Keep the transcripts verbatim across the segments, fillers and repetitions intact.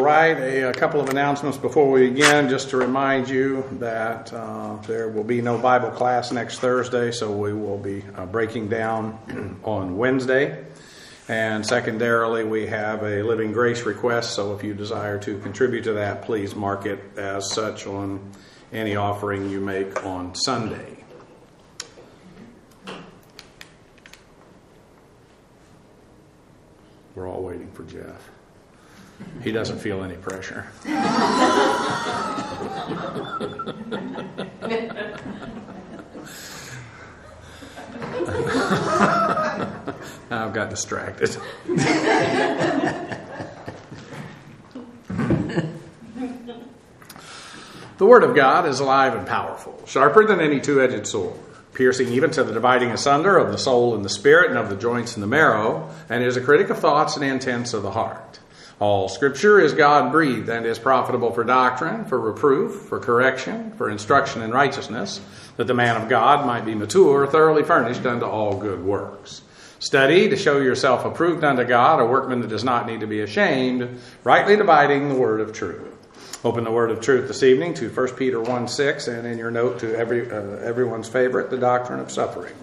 right, a, a couple of announcements before we begin, just to remind you that uh, there will be no Bible class next Thursday, so we will be uh, breaking down on Wednesday. And secondarily, we have a Living Grace request, so if you desire to contribute to that, please mark it as such on any offering you make on Sunday. We're all waiting for Jeff. He doesn't feel any pressure. I've got distracted. The Word of God is alive and powerful, sharper than any two-edged sword, piercing even to the dividing asunder of the soul and the spirit and of the joints and the marrow, and is a critic of thoughts and intents of the heart. All Scripture is God-breathed and is profitable for doctrine, for reproof, for correction, for instruction in righteousness, that the man of God might be mature, thoroughly furnished unto all good works. Study to show yourself approved unto God, a workman that does not need to be ashamed, rightly dividing the word of truth. Open the word of truth this evening to First Peter one six, and in your note to every uh, everyone's favorite, the doctrine of suffering.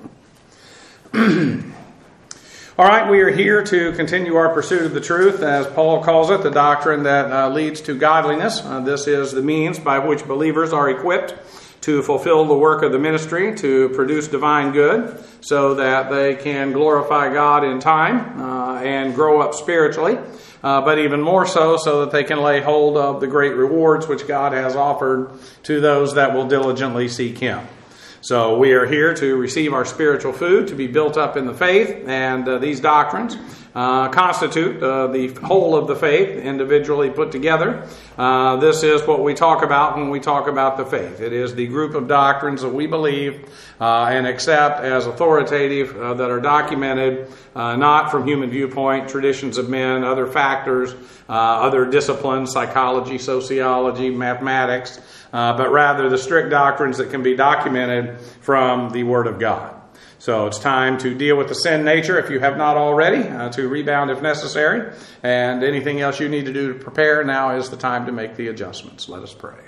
All right, we are here to continue our pursuit of the truth, as Paul calls it, the doctrine that uh, leads to godliness. Uh, this is the means by which believers are equipped to fulfill the work of the ministry, to produce divine good, so that they can glorify God in time uh, and grow up spiritually, uh, but even more so, so that they can lay hold of the great rewards which God has offered to those that will diligently seek Him. So we are here to receive our spiritual food, to be built up in the faith, and uh, these doctrines uh, constitute uh, the whole of the faith, individually put together. Uh, this is what we talk about when we talk about the faith. It is the group of doctrines that we believe uh, and accept as authoritative, uh, that are documented uh, not from human viewpoint, traditions of men, other factors, uh, other disciplines, psychology, sociology, mathematics, Uh, but rather the strict doctrines that can be documented from the Word of God. So it's time to deal with the sin nature, if you have not already, uh, to rebound if necessary, and anything else you need to do to prepare. Now is the time to make the adjustments. Let us pray.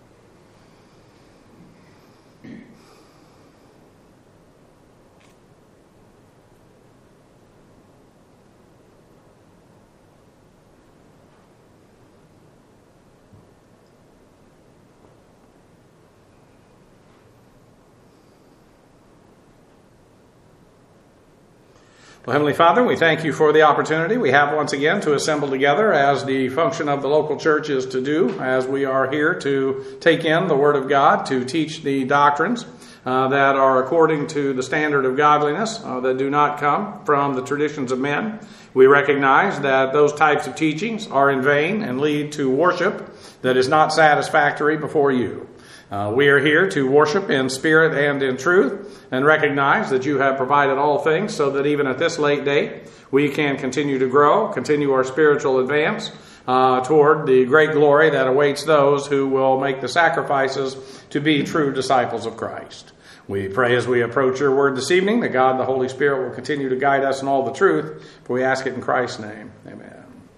Well, Heavenly Father, we thank you for the opportunity we have once again to assemble together, as the function of the local church is to do, as we are here to take in the Word of God, to teach the doctrines uh, that are according to the standard of godliness, uh, that do not come from the traditions of men. We recognize that those types of teachings are in vain and lead to worship that is not satisfactory before you. Uh, we are here to worship in spirit and in truth, and recognize that you have provided all things so that even at this late date we can continue to grow, continue our spiritual advance uh, toward the great glory that awaits those who will make the sacrifices to be true disciples of Christ. We pray as we approach your word this evening that God, the Holy Spirit, will continue to guide us in all the truth, for we ask it in Christ's name. Amen.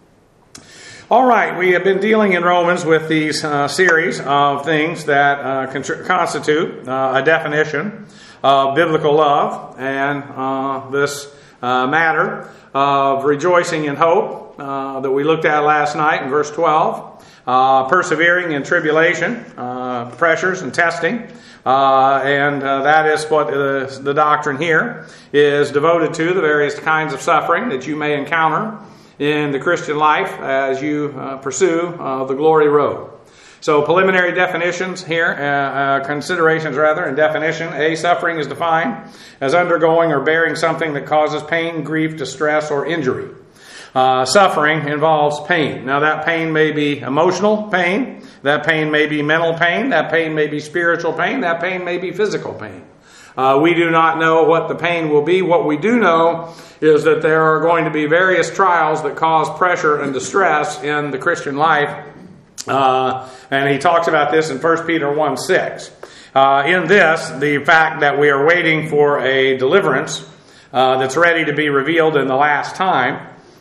All right, we have been dealing in Romans with these uh, series of things that uh, con- constitute uh, a definition of biblical love, and uh, this uh, matter of rejoicing in hope uh, that we looked at last night in verse twelve, uh, persevering in tribulation, uh, pressures and testing, uh, and uh, that is what uh, the doctrine here is devoted to, the various kinds of suffering that you may encounter in the Christian life as you uh, pursue uh, the glory road. So preliminary definitions here, uh, uh, considerations rather, and definition. A, suffering is defined as undergoing or bearing something that causes pain, grief, distress, or injury. Uh, suffering involves pain. Now that pain may be emotional pain, that pain may be mental pain, that pain may be spiritual pain, that pain may be physical pain. Uh, we do not know what the pain will be. What we do know is that there are going to be various trials that cause pressure and distress in the Christian life. Uh, and he talks about this in First Peter one six. Uh, in this, the fact that we are waiting for a deliverance uh, that's ready to be revealed in the last time,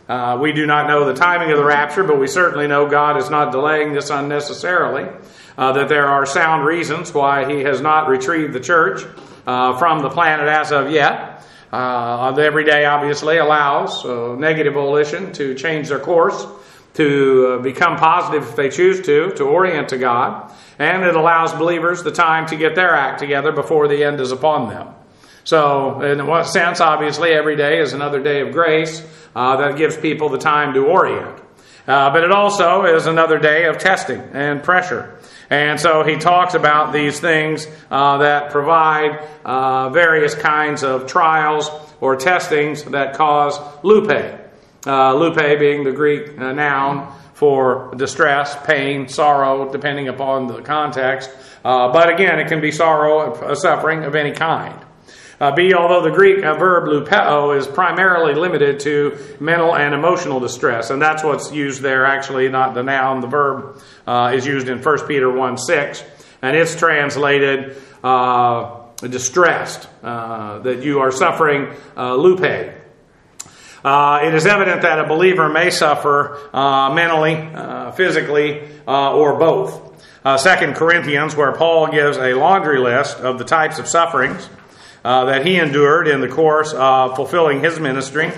Uh, we do not know the timing of the rapture, but we certainly know God is not delaying this unnecessarily, uh, that there are sound reasons why he has not retrieved the church uh, from the planet as of yet. Uh, every day, obviously, allows uh, negative volition to change their course, to uh, become positive if they choose to, to orient to God, and it allows believers the time to get their act together before the end is upon them. So, in one sense, obviously, every day is another day of grace uh, that gives people the time to orient. Uh, but it also is another day of testing and pressure. And so he talks about these things uh, that provide uh, various kinds of trials or testings that cause lupe. Uh, lupe being the Greek uh, noun for distress, pain, sorrow, depending upon the context. Uh, but again, it can be sorrow, uh, suffering of any kind. Uh, B, although the Greek uh, verb lupeo is primarily limited to mental and emotional distress, and that's what's used there, actually, not the noun. The verb uh, is used in First Peter one six, and it's translated uh, distressed, uh, that you are suffering uh, lupe. Uh, it is evident that a believer may suffer uh, mentally, uh, physically, uh, or both. Uh, Second Corinthians, where Paul gives a laundry list of the types of sufferings Uh, that he endured in the course of fulfilling his ministry.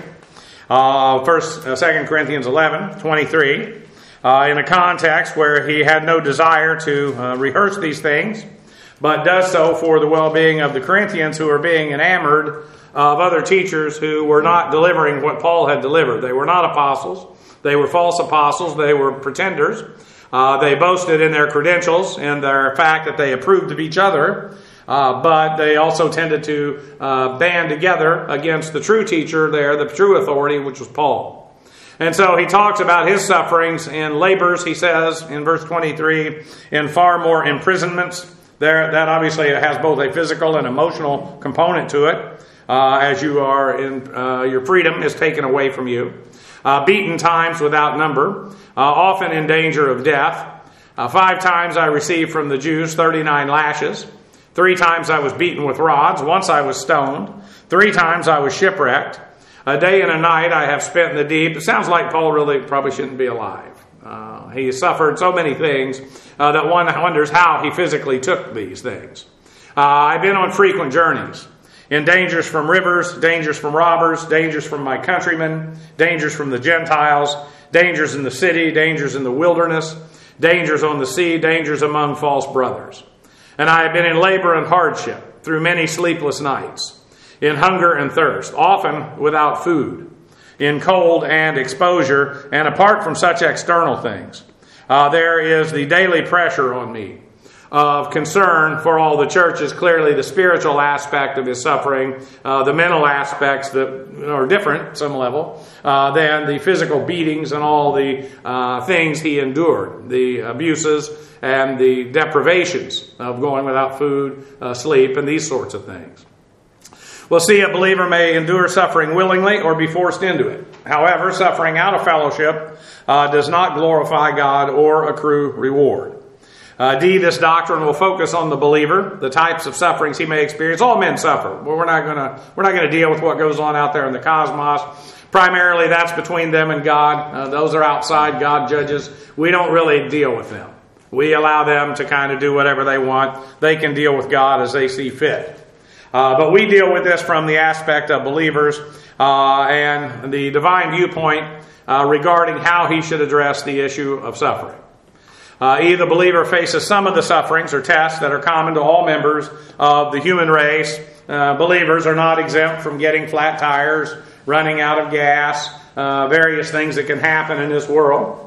Uh, first, uh, Second Corinthians eleven twenty-three, uh, in a context where he had no desire to uh, rehearse these things, but does so for the well-being of the Corinthians, who are being enamored of other teachers who were not delivering what Paul had delivered. They were not apostles. They were false apostles. They were pretenders. Uh, they boasted in their credentials and their fact that they approved of each other. Uh, but they also tended to uh, band together against the true teacher there, the true authority, which was Paul. And so he talks about his sufferings and labors, he says in verse twenty-three, in far more imprisonments. There, that obviously has both a physical and emotional component to it, uh, as you are in, uh, your freedom is taken away from you. Uh, beaten times without number, uh, often in danger of death. Uh, five times I received from the Jews thirty-nine lashes. Three times I was beaten with rods. Once I was stoned. Three times I was shipwrecked. A day and a night I have spent in the deep. It sounds like Paul really probably shouldn't be alive. Uh, he suffered so many things uh, that one wonders how he physically took these things. Uh, I've been on frequent journeys. In dangers from rivers, dangers from robbers, dangers from my countrymen, dangers from the Gentiles, dangers in the city, dangers in the wilderness, dangers on the sea, dangers among false brothers. And I have been in labor and hardship through many sleepless nights, in hunger and thirst, often without food, in cold and exposure, and apart from such external things. Uh, there is the daily pressure on me of concern for all the churches, clearly the spiritual aspect of his suffering, uh, the mental aspects that are different at some level, uh, than the physical beatings and all the uh, things he endured, the abuses and the deprivations of going without food, uh, sleep, and these sorts of things. We'll see a believer may endure suffering willingly or be forced into it. However, suffering out of fellowship uh, does not glorify God or accrue reward. Uh, D, this doctrine will focus on the believer, the types of sufferings he may experience. All men suffer. Well, we're not going to we're not going to deal with what goes on out there in the cosmos. Primarily, that's between them and God. Uh, those are outside. God judges. We don't really deal with them. We allow them to kind of do whatever they want. They can deal with God as they see fit. Uh, but we deal with this from the aspect of believers uh, and the divine viewpoint uh, regarding how he should address the issue of suffering. Uh, either the believer faces some of the sufferings or tests that are common to all members of the human race. Uh, believers are not exempt from getting flat tires, running out of gas, uh, various things that can happen in this world.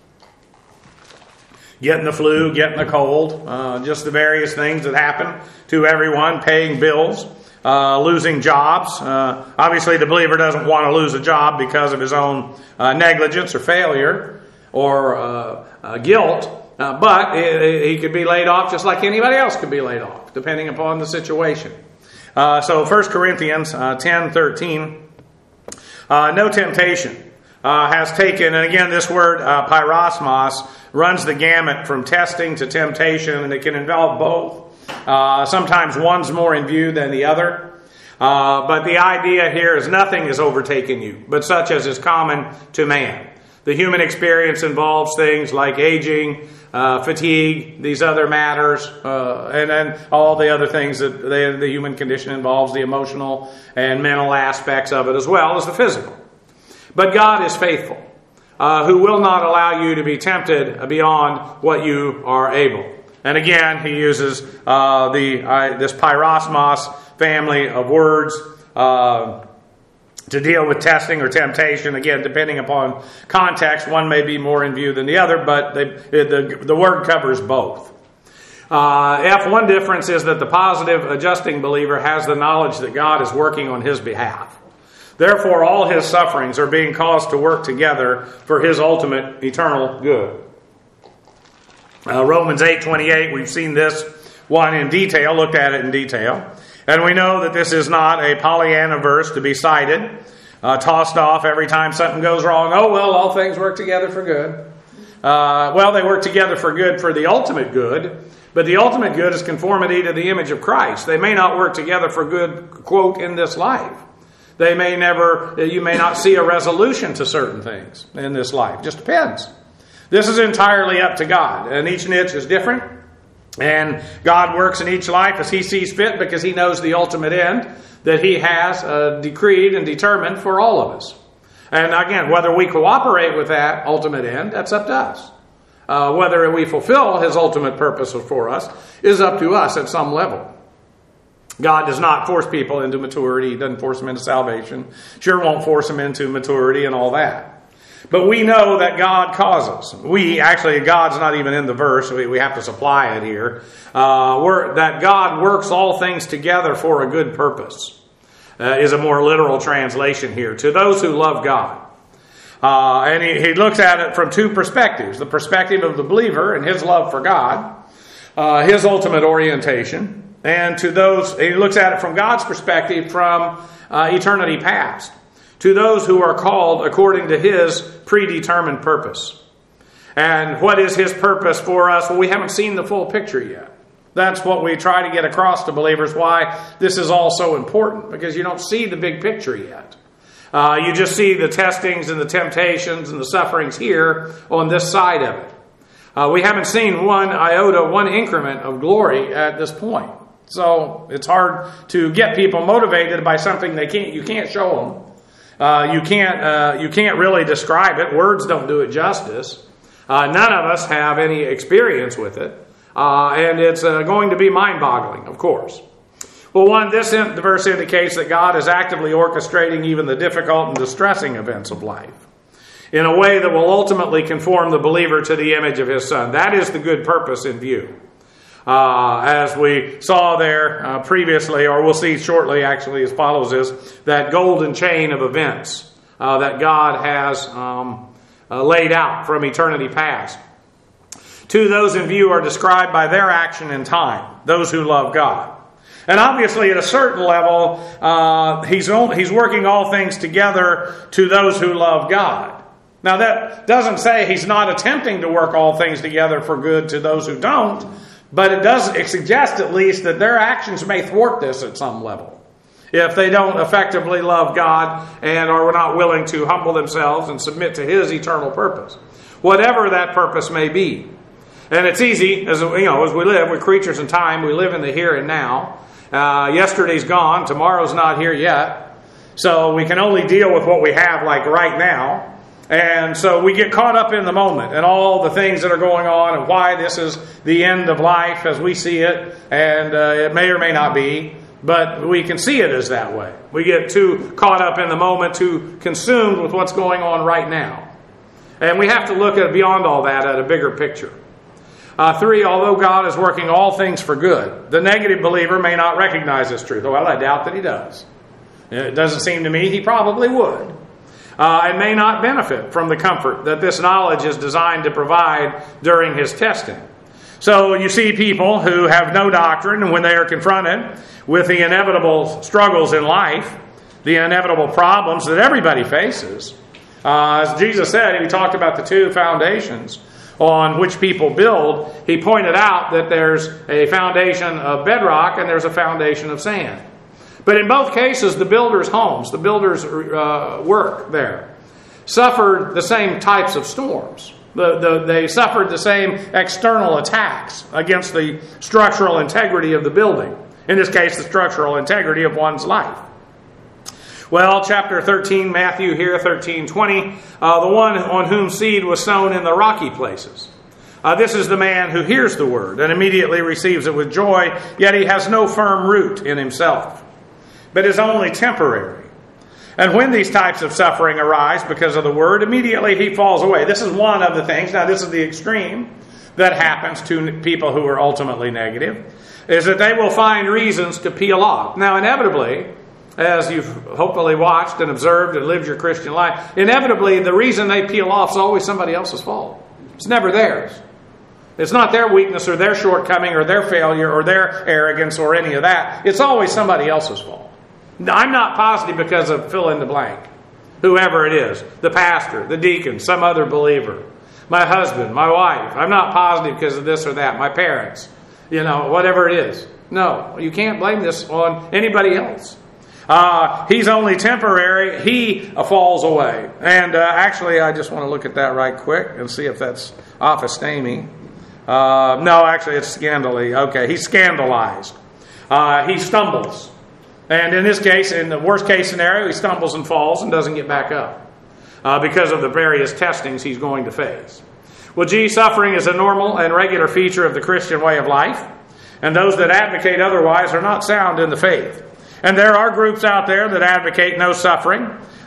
Getting the flu, getting the cold, uh, just the various things that happen to everyone, paying bills, uh, losing jobs. Uh, obviously, the believer doesn't want to lose a job because of his own uh, negligence or failure or uh, uh, guilt, uh, but he could be laid off just like anybody else could be laid off, depending upon the situation. Uh, so First Corinthians uh, ten thirteen, uh, no temptation uh, has taken, and again this word uh, pyrosmos runs the gamut from testing to temptation, and it can involve both. Uh, sometimes one's more in view than the other. Uh, but the idea here is nothing has overtaken you, but such as is common to man. The human experience involves things like aging, uh, fatigue, these other matters, uh, and then all the other things that the, the human condition involves, the emotional and mental aspects of it as well as the physical. But God is faithful, uh, who will not allow you to be tempted beyond what you are able. And again, he uses uh, the uh, this pyrosmos family of words uh, to deal with testing or temptation. Again, depending upon context, one may be more in view than the other, but they, the, the word covers both. Uh, F, one difference is that the positive adjusting believer has the knowledge that God is working on his behalf. Therefore, all his sufferings are being caused to work together for his ultimate eternal good. Uh, Romans eight twenty-eight, we've seen this one in detail, looked at it in detail. And we know that this is not a Pollyanna verse to be cited, uh, tossed off every time something goes wrong. Oh, well, all things work together for good. Uh, well, they work together for good for the ultimate good, but the ultimate good is conformity to the image of Christ. They may not work together for good, quote, in this life. They may never, you may not see a resolution to certain things in this life. Just depends. This is entirely up to God, and each niche is different. And God works in each life as he sees fit because he knows the ultimate end that he has uh, decreed and determined for all of us. And again, whether we cooperate with that ultimate end, that's up to us. Uh, whether we fulfill his ultimate purpose for us is up to us at some level. God does not force people into maturity. He doesn't force them into salvation. Sure won't force them into maturity and all that. But we know that God causes. We, actually, God's not even in the verse. We, we have to supply it here. Uh, we're, that God works all things together for a good purpose uh, is a more literal translation here. To those who love God. Uh, and he, he looks at it from two perspectives. The perspective of the believer and his love for God. Uh, his ultimate orientation. And to those, he looks at it from God's perspective from uh, eternity past. To those who are called according to his predetermined purpose. And what is his purpose for us? Well, we haven't seen the full picture yet. That's what we try to get across to believers, why this is all so important, because you don't see the big picture yet. Uh, you just see the testings and the temptations and the sufferings here on this side of it. Uh, we haven't seen one iota, one increment of glory at this point. So it's hard to get people motivated by something they can't. You can't show them. Uh, you can't uh, you can't really describe it. Words don't do it justice. Uh, none of us have any experience with it. Uh, and it's uh, going to be mind-boggling, of course. Well, one, this in, the verse indicates that God is actively orchestrating even the difficult and distressing events of life in a way that will ultimately conform the believer to the image of his Son. That is the good purpose in view. Uh, as we saw there uh, previously, or we'll see shortly actually as follows this, that golden chain of events uh, that God has um, uh, laid out from eternity past. Two, those in view are described by their action in time, those who love God. And obviously at a certain level, uh, he's, only, he's working all things together to those who love God. Now that doesn't say he's not attempting to work all things together for good to those who don't, but it does suggest at least that their actions may thwart this at some level. If they don't effectively love God and are not willing to humble themselves and submit to his eternal purpose. Whatever that purpose may be. And it's easy, as you know, as we live, we're creatures in time, we live in the here and now. Uh, yesterday's gone, tomorrow's not here yet. So we can only deal with what we have like right now. And so we get caught up in the moment and all the things that are going on and why this is the end of life as we see it. And uh, it may or may not be, but we can see it as that way. We get too caught up in the moment, too consumed with what's going on right now. And we have to look at beyond all that at a bigger picture. Uh, three, although God is working all things for good, the negative believer may not recognize this truth. Well, I doubt that he does. It doesn't seem to me he probably would. Uh, and may not benefit from the comfort that this knowledge is designed to provide during his testing. So you see people who have no doctrine, and when they are confronted with the inevitable struggles in life, the inevitable problems that everybody faces, uh, as Jesus said, he talked about the two foundations on which people build. He pointed out that there's a foundation of bedrock and there's a foundation of sand. But in both cases, the builders' homes, the builders' uh, work there, suffered the same types of storms. The, the, they suffered the same external attacks against the structural integrity of the building. In this case, the structural integrity of one's life. Well, chapter thirteen, Matthew here, thirteen twenty, uh, the one on whom seed was sown in the rocky places. Uh, this is the man who hears the word and immediately receives it with joy, yet he has no firm root in himself, but is only temporary. And when these types of suffering arise because of the word, immediately he falls away. This is one of the things, now this is the extreme that happens to people who are ultimately negative, is that they will find reasons to peel off. Now, inevitably, as you've hopefully watched and observed and lived your Christian life, inevitably the reason they peel off is always somebody else's fault. It's never theirs. It's not their weakness or their shortcoming or their failure or their arrogance or any of that. It's always somebody else's fault. I'm not positive because of fill in the blank. Whoever it is. The pastor, the deacon, some other believer. My husband, my wife. I'm not positive because of this or that. My parents. You know, whatever it is. No, you can't blame this on anybody else. Uh, he's only temporary. He uh, falls away. And uh, actually, I just want to look at that right quick and see if that's aphistemi. Uh, no, actually, it's scandally. Okay, he's scandalized. Uh, he stumbles. And in this case, in the worst case scenario, he stumbles and falls and doesn't get back up uh, because of the various testings he's going to face. Well, gee, suffering is a normal and regular feature of the Christian way of life. And those that advocate otherwise are not sound in the faith. And there are groups out there that advocate no suffering.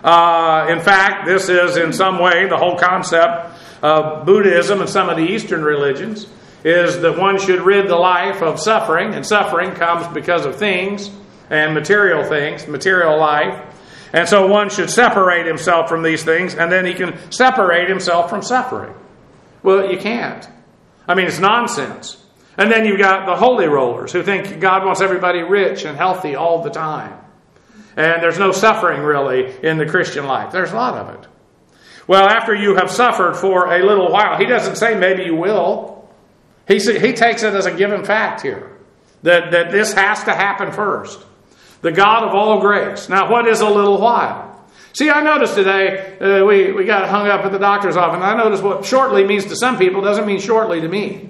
Uh, in fact, this is in some way the whole concept of Buddhism and some of the Eastern religions, is that one should rid the life of suffering. And suffering comes because of things and material things, material life. And so one should separate himself from these things, and then he can separate himself from suffering. Well, you can't. I mean, it's nonsense. And then you've got the holy rollers who think God wants everybody rich and healthy all the time. And there's no suffering really in the Christian life. There's a lot of it. Well, after you have suffered for a little while, he doesn't say maybe you will. He, he takes it as a given fact here. That, that this has to happen first. The God of all grace. Now, what is a little while? See, I noticed today, uh, we, we got hung up at the doctor's office, and I noticed what shortly means to some people doesn't mean shortly to me.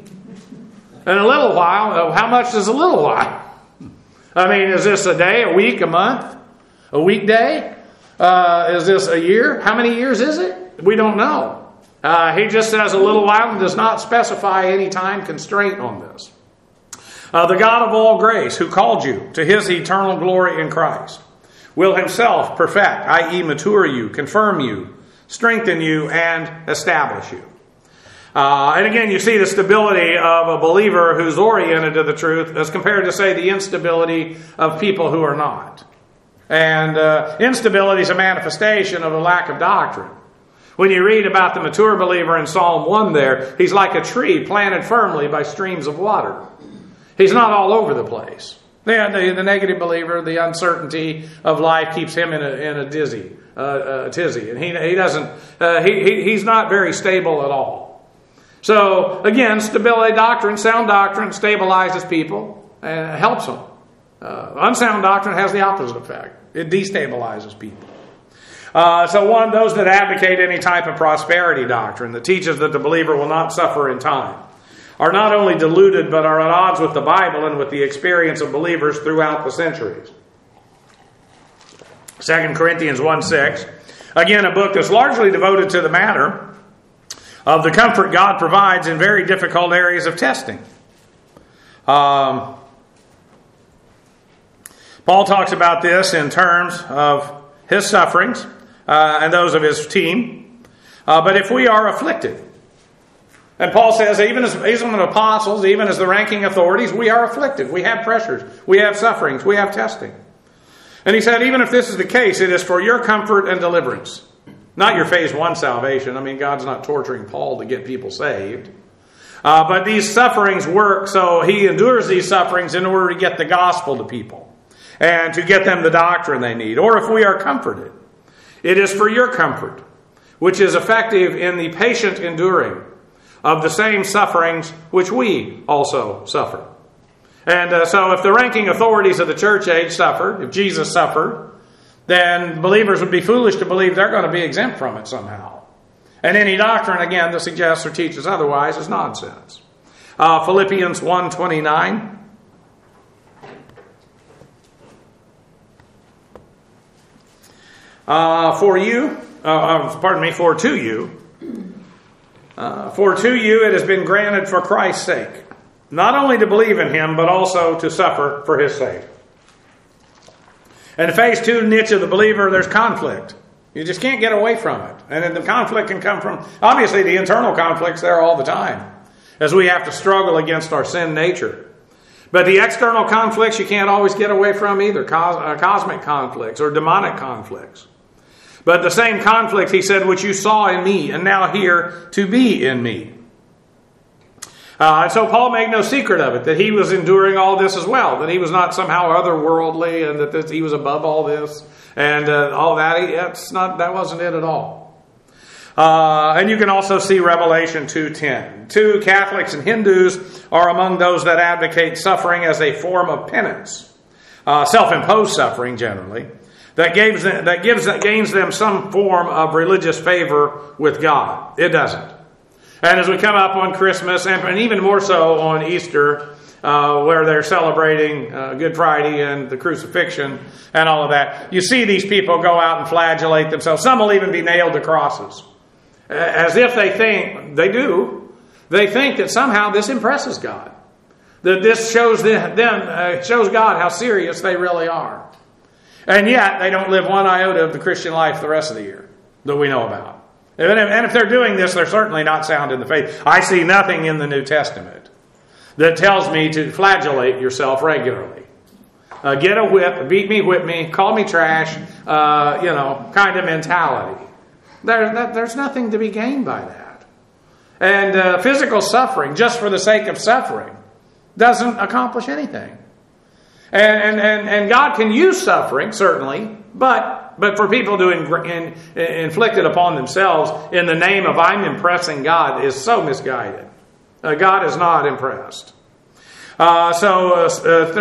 And a little while, how much is a little while? I mean, is this a day, a week, a month, a weekday? Uh, is this a year? How many years is it? We don't know. Uh, he just says a little while and does not specify any time constraint on this. Uh, the God of all grace, who called you to his eternal glory in Christ, will himself perfect, that is mature you, confirm you, strengthen you, and establish you. Uh, and again, you see the stability of a believer who's oriented to the truth as compared to, say, the instability of people who are not. And uh, instability is a manifestation of a lack of doctrine. When you read about the mature believer in Psalm one there, he's like a tree planted firmly by streams of water. He's not all over the place. The, the, the negative believer, the uncertainty of life keeps him in a, in a dizzy, uh, a tizzy. And he, he doesn't, uh, he, he, he's not very stable at all. So, again, stability doctrine, sound doctrine stabilizes people and helps them. Uh, unsound doctrine has the opposite effect. It destabilizes people. Uh, so one, those that advocate any type of prosperity doctrine that teaches that the believer will not suffer in time are not only deluded, but are at odds with the Bible and with the experience of believers throughout the centuries. Second Corinthians one six, again, a book that's largely devoted to the matter of the comfort God provides in very difficult areas of testing. Um, Paul talks about this in terms of his sufferings uh, and those of his team. Uh, but if we are afflicted, and Paul says, even as, even as apostles, even as the ranking authorities, we are afflicted. We have pressures. We have sufferings. We have testing. And he said, even if this is the case, it is for your comfort and deliverance. Not your phase one salvation. I mean, God's not torturing Paul to get people saved. Uh, but these sufferings work, so he endures these sufferings in order to get the gospel to people and to get them the doctrine they need. Or if we are comforted, it is for your comfort, which is effective in the patient enduring of the same sufferings which we also suffer. And uh, so if the ranking authorities of the church age suffered, if Jesus suffered, then believers would be foolish to believe they're going to be exempt from it somehow. And any doctrine, again, that suggests or teaches otherwise is nonsense. Uh, Philippians one twenty-nine. Uh, for you, uh, pardon me, for to you, uh, for to you it has been granted for Christ's sake, not only to believe in him, but also to suffer for his sake. And in phase two niche of the believer, there's conflict. You just can't get away from it. And then the conflict can come from, obviously the internal conflict's there all the time, as we have to struggle against our sin nature. But the external conflicts you can't always get away from either, cos- uh, cosmic conflicts or demonic conflicts. But the same conflict, he said, which you saw in me, and now here to be in me. Uh, and so Paul made no secret of it, that he was enduring all this as well, that he was not somehow otherworldly, and that this, he was above all this, and uh, all that. He, that's not, that wasn't it at all. Uh, and you can also see Revelation two ten. Two, Catholics and Hindus are among those that advocate suffering as a form of penance, uh, self-imposed suffering generally, that gives them, that gives that gains them some form of religious favor with God. It doesn't. And as we come up on Christmas, and, and even more so on Easter, uh, where they're celebrating uh, Good Friday and the crucifixion and all of that, you see these people go out and flagellate themselves. Some will even be nailed to crosses, as if they think, they do, they think that somehow this impresses God, that this shows them, uh, shows God how serious they really are. And yet, they don't live one iota of the Christian life the rest of the year that we know about. And if they're doing this, they're certainly not sound in the faith. I see nothing in the New Testament that tells me to flagellate yourself regularly. Uh, get a whip, beat me, whip me, call me trash, uh, you know, kind of mentality. There, that, there's nothing to be gained by that. And uh, physical suffering, just for the sake of suffering, doesn't accomplish anything. And, and, and, and God can use suffering, certainly, but but for people to in, in, inflict it upon themselves in the name of I'm impressing God is so misguided. Uh, God is not impressed. Uh, so, uh, th-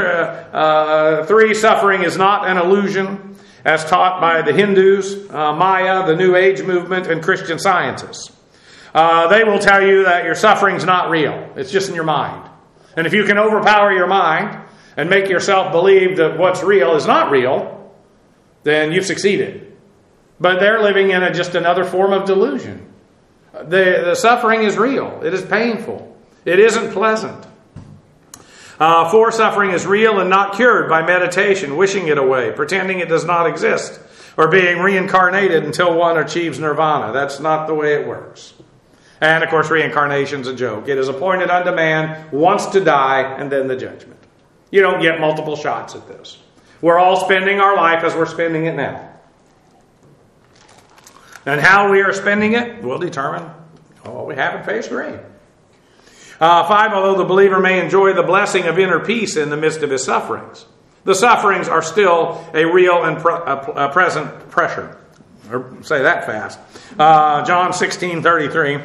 uh, three, suffering is not an illusion, as taught by the Hindus, uh, Maya, the New Age movement, and Christian scientists. Uh, they will tell you that your suffering's not real. It's just in your mind. And if you can overpower your mind and make yourself believe that what's real is not real, then you've succeeded. But they're living in a, just another form of delusion. The, the suffering is real. It is painful. It isn't pleasant. Uh, for suffering is real and not cured by meditation, wishing it away, pretending it does not exist, or being reincarnated until one achieves nirvana. That's not the way it works. And of course, reincarnation's a joke. It is appointed unto man once to die and then the judgment. You don't get multiple shots at this. We're all spending our life as we're spending it now. And how we are spending it will determine what we have in phase three. Uh, five, although the believer may enjoy the blessing of inner peace in the midst of his sufferings, the sufferings are still a real and pre- a, a present pressure. Or say that fast. Uh, John sixteen thirty-three.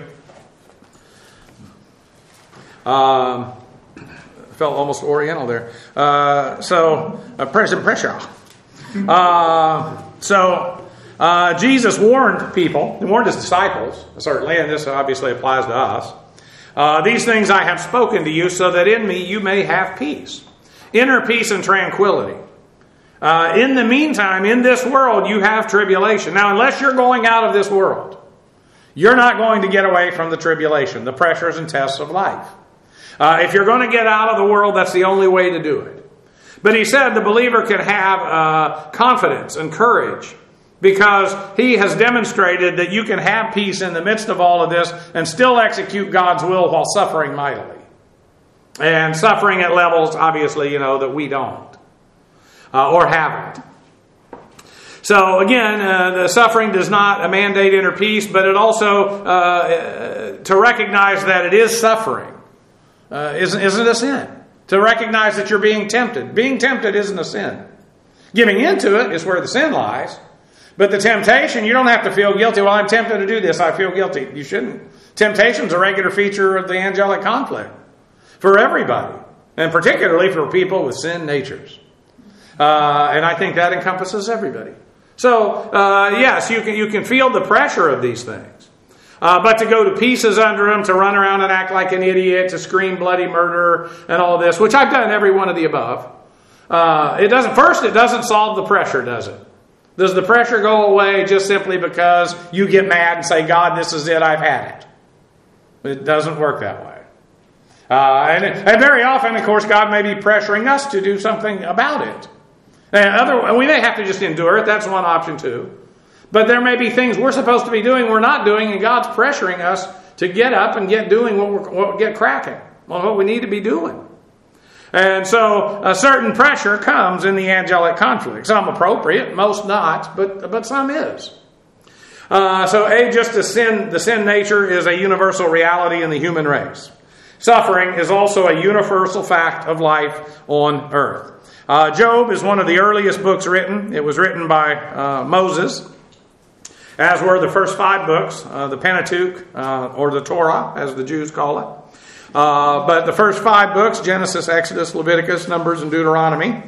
Um, felt almost Oriental there. Uh, so, uh, present pressure. Uh, so, uh, Jesus warned people, he warned his disciples, certainly, and this obviously applies to us. Uh, These things I have spoken to you so that in me you may have peace. Inner peace and tranquility. Uh, in the meantime, in this world, you have tribulation. Now, unless you're going out of this world, you're not going to get away from the tribulation, the pressures and tests of life. Uh, if you're going to get out of the world, that's the only way to do it. But he said the believer can have uh, confidence and courage because he has demonstrated that you can have peace in the midst of all of this and still execute God's will while suffering mightily. And suffering at levels, obviously, you know, that we don't. Uh, or haven't. So again, uh, the suffering does not mandate inner peace, but it also, uh, uh, to recognize that it is suffering, uh, isn't, isn't a sin. To recognize that you're being tempted. Being tempted isn't a sin. Giving into it is where the sin lies. But the temptation, you don't have to feel guilty. Well, I'm tempted to do this. I feel guilty. You shouldn't. Temptation's a regular feature of the angelic conflict for everybody. And particularly for people with sin natures. Uh, and I think that encompasses everybody. So, uh, yes, you can, you can feel the pressure of these things. Uh, but to go to pieces under them, to run around and act like an idiot, to scream bloody murder and all this, which I've done every one of the above. Uh, it doesn't, first, it doesn't solve the pressure, does it? Does the pressure go away just simply because you get mad and say, God, this is it, I've had it? It doesn't work that way. Uh, and, and very often, of course, God may be pressuring us to do something about it. And other, we may have to just endure it. That's one option too. But there may be things we're supposed to be doing we're not doing, and God's pressuring us to get up and get doing what we're what, get cracking on what we need to be doing. And so a certain pressure comes in the angelic conflict. Some appropriate, most not, but but some is. Uh, so a just as sin, the sin nature is a universal reality in the human race. Suffering is also a universal fact of life on earth. Uh, Job is one of the earliest books written. It was written by uh, Moses, as were the first five books, uh, the Pentateuch, uh, or the Torah, as the Jews call it. Uh, but the first five books, Genesis, Exodus, Leviticus, Numbers, and Deuteronomy.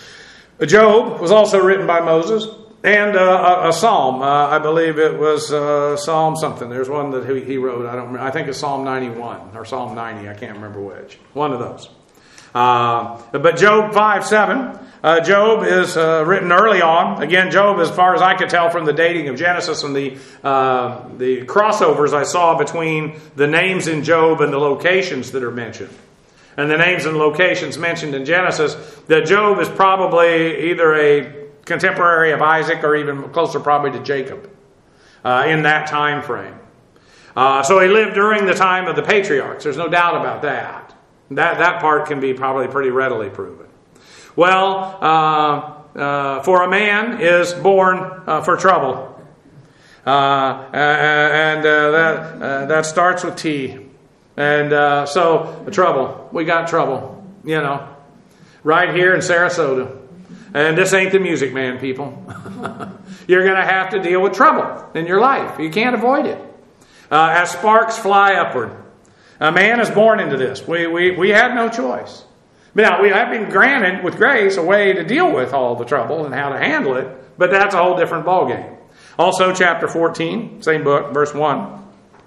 Job was also written by Moses. And uh, a, a psalm, uh, I believe it was uh, Psalm something. There's one that he, he wrote. I don't remember. I think it's Psalm ninety-one or Psalm ninety. I can't remember which. One of those. Uh, but Job five seven, uh, Job is uh, written early on. Again, Job, as far as I could tell from the dating of Genesis and the uh, the crossovers I saw between the names in Job and the locations that are mentioned, and the names and locations mentioned in Genesis, that Job is probably either a contemporary of Isaac or even closer probably to Jacob uh, in that time frame. Uh, so he lived during the time of the patriarchs. There's no doubt about that. That that part can be probably pretty readily proven. Well, uh, uh, for a man is born uh, for trouble. Uh, and uh, that uh, that starts with T. And uh, so, trouble. We got trouble, you know, right here in Sarasota. And this ain't the Music Man, people. You're going to have to deal with trouble in your life. You can't avoid it. Uh, as sparks fly upward. A man is born into this. We, we, we had no choice. But now, we have been granted with grace a way to deal with all the trouble and how to handle it. But that's a whole different ballgame. Also, chapter fourteen, same book, verse one.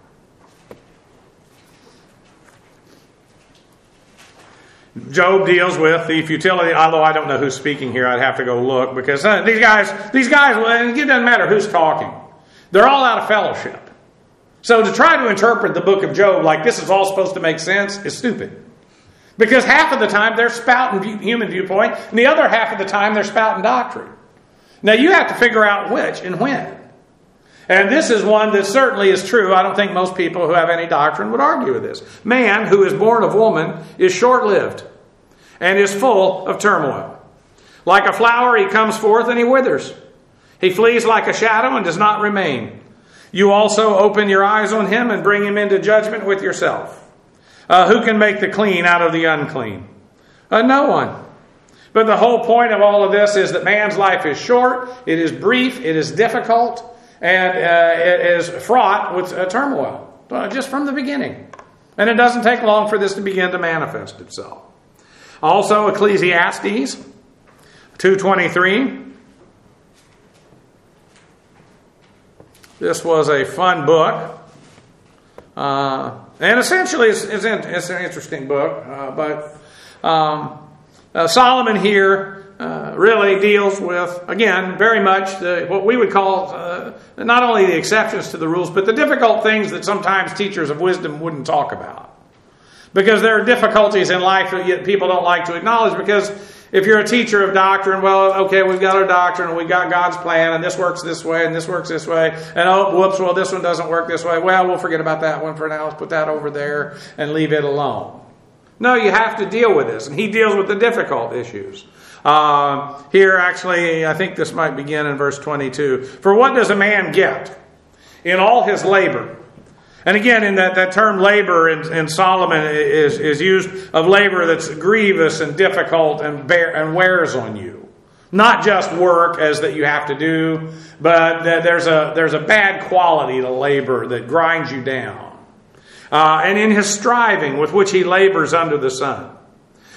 Job deals with the futility, although I don't know who's speaking here. I'd have to go look because uh, these guys, these guys, well, it doesn't matter who's talking. They're all out of fellowship. So to try to interpret the book of Job like this is all supposed to make sense is stupid. Because half of the time they're spouting view, human viewpoint, and the other half of the time they're spouting doctrine. Now you have to figure out which and when. And this is one that certainly is true. I don't think most people who have any doctrine would argue with this. Man who is born of woman is short-lived and is full of turmoil. Like a flower, he comes forth and he withers. He flees like a shadow and does not remain. You also open your eyes on him and bring him into judgment with yourself. Uh, who can make the clean out of the unclean? Uh, no one. But the whole point of all of this is that man's life is short, it is brief, it is difficult, and uh, it is fraught with uh, turmoil, uh, just from the beginning. And it doesn't take long for this to begin to manifest itself. Also, Ecclesiastes two twenty-three. This was a fun book. Uh, and essentially, it's, it's, in, it's an interesting book. Uh, but um, uh, Solomon here Uh, really deals with, again, very much the, what we would call uh, not only the exceptions to the rules, but the difficult things that sometimes teachers of wisdom wouldn't talk about. Because there are difficulties in life that yet people don't like to acknowledge, because if you're a teacher of doctrine, well, okay, we've got our doctrine, and we've got God's plan, and this works this way, and this works this way, and oh, whoops, well, this one doesn't work this way. Well, we'll forget about that one for now. Let's put that over there and leave it alone. No, you have to deal with this, and he deals with the difficult issues. Uh, here, actually, I think this might begin in verse twenty-two. For what does a man get in all his labor? And again, in that, that term labor in, in Solomon is, is used of labor that's grievous and difficult and, bear, and wears on you. Not just work as that you have to do, but that there's a, there's a bad quality to labor that grinds you down. Uh, and in his striving with which he labors under the sun.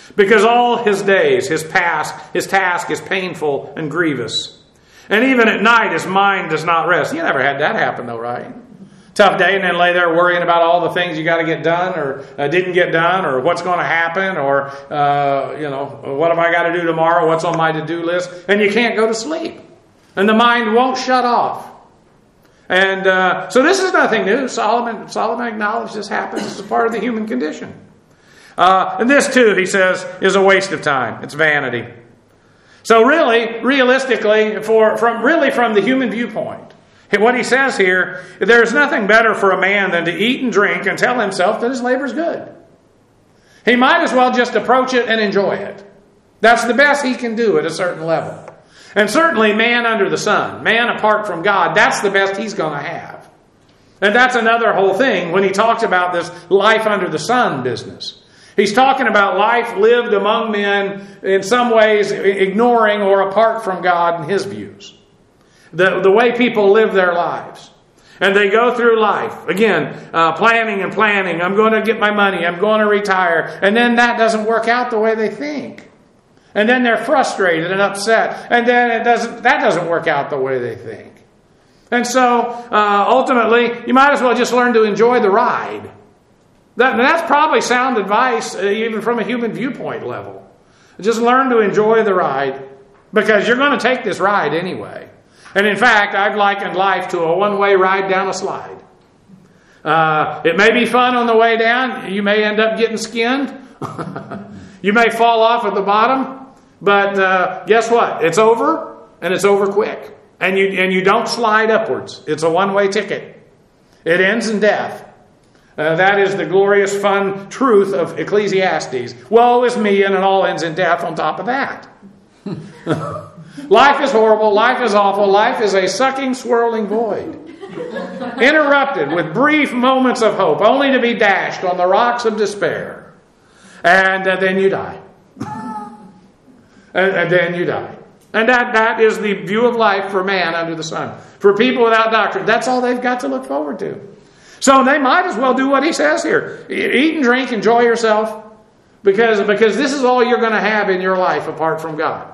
because all his days, his past, his task is painful and grievous. And even at night, his mind does not rest. You never had that happen though, right? Tough day, and then lay there worrying about all the things you got to get done or uh, didn't get done, or what's going to happen, or uh, you know, what have I got to do tomorrow? What's on my to-do list? And you can't go to sleep, and the mind won't shut off. And uh, so this is nothing new. Solomon Solomon acknowledged this happens. This is part of the human condition. Uh, and this too, he says, is a waste of time. It's vanity. So really, realistically, for from really from the human viewpoint, what he says here, there's nothing better for a man than to eat and drink and tell himself that his labor is good. He might as well just approach it and enjoy it. That's the best he can do at a certain level. And certainly man under the sun, man apart from God, that's the best he's going to have. And that's another whole thing when he talks about this life under the sun business. He's talking about life lived among men in some ways ignoring or apart from God and his views. The, the way people live their lives. And they go through life, again, uh, planning and planning. I'm going to get my money. I'm going to retire. And then that doesn't work out the way they think. And then they're frustrated and upset. And then it doesn't. that doesn't work out the way they think. And so, uh, ultimately, you might as well just learn to enjoy the ride. That, that's probably sound advice, uh, even from a human viewpoint level. Just learn to enjoy the ride, because you're going to take this ride anyway. And in fact, I've likened life to a one-way ride down a slide. Uh, it may be fun on the way down. You may end up getting skinned. You may fall off at the bottom. But uh, guess what? It's over, and it's over quick. And you and you don't slide upwards. It's a one-way ticket. It ends in death. Uh, that is the glorious, fun truth of Ecclesiastes. Woe is me, and it all ends in death on top of that. Life is horrible. Life is awful. Life is a sucking, swirling void. Interrupted with brief moments of hope, only to be dashed on the rocks of despair. And uh, then you die. and, and then you die. And that, that is the view of life for man under the sun. For people without doctrine, that's all they've got to look forward to. So they might as well do what he says here. Eat and drink, enjoy yourself, because, because this is all you're going to have in your life apart from God.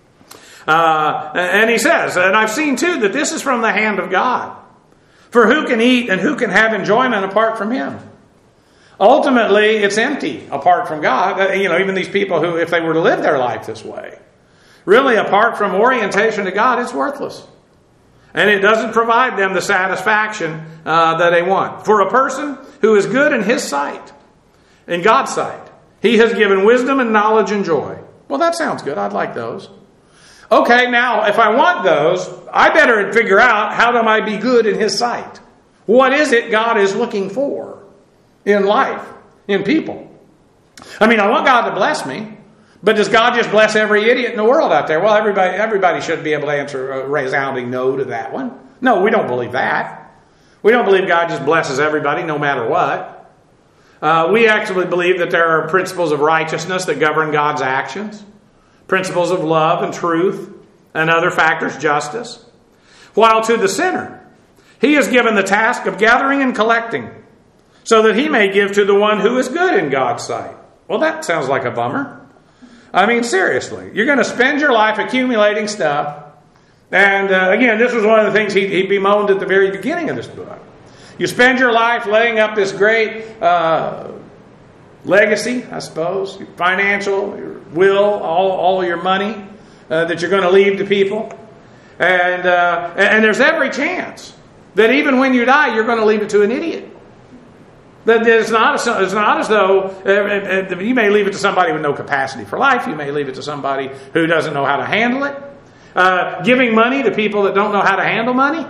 Uh, and he says, and I've seen too that this is from the hand of God. For who can eat and who can have enjoyment apart from him? Ultimately, it's empty apart from God. You know, even these people who, if they were to live their life this way, really apart from orientation to God, it's worthless. And it doesn't provide them the satisfaction uh, that they want. For a person who is good in his sight, in God's sight, he has given wisdom and knowledge and joy. Well, that sounds good. I'd like those. Okay, now, if I want those, I better figure out how do I be good in his sight. What is it God is looking for in life, in people? I mean, I want God to bless me, but does God just bless every idiot in the world out there? Well, everybody everybody should be able to answer a resounding no to that one. No, we don't believe that. We don't believe God just blesses everybody no matter what. Uh, we actually believe that there are principles of righteousness that govern God's actions. Principles of love and truth, and other factors, justice. While to the sinner, he is given the task of gathering and collecting, so that he may give to the one who is good in God's sight. Well, that sounds like a bummer. I mean, seriously, you're going to spend your life accumulating stuff. And uh, again, this was one of the things he, he bemoaned at the very beginning of this book. You spend your life laying up this great uh, legacy, I suppose, your financial, your will, all, all your money uh, that you're going to leave to people. And, uh, and there's every chance that even when you die, you're going to leave it to an idiot. That it's not, it's not as though uh, you may leave it to somebody with no capacity for life. You may leave it to somebody who doesn't know how to handle it. Uh, giving money to people that don't know how to handle money.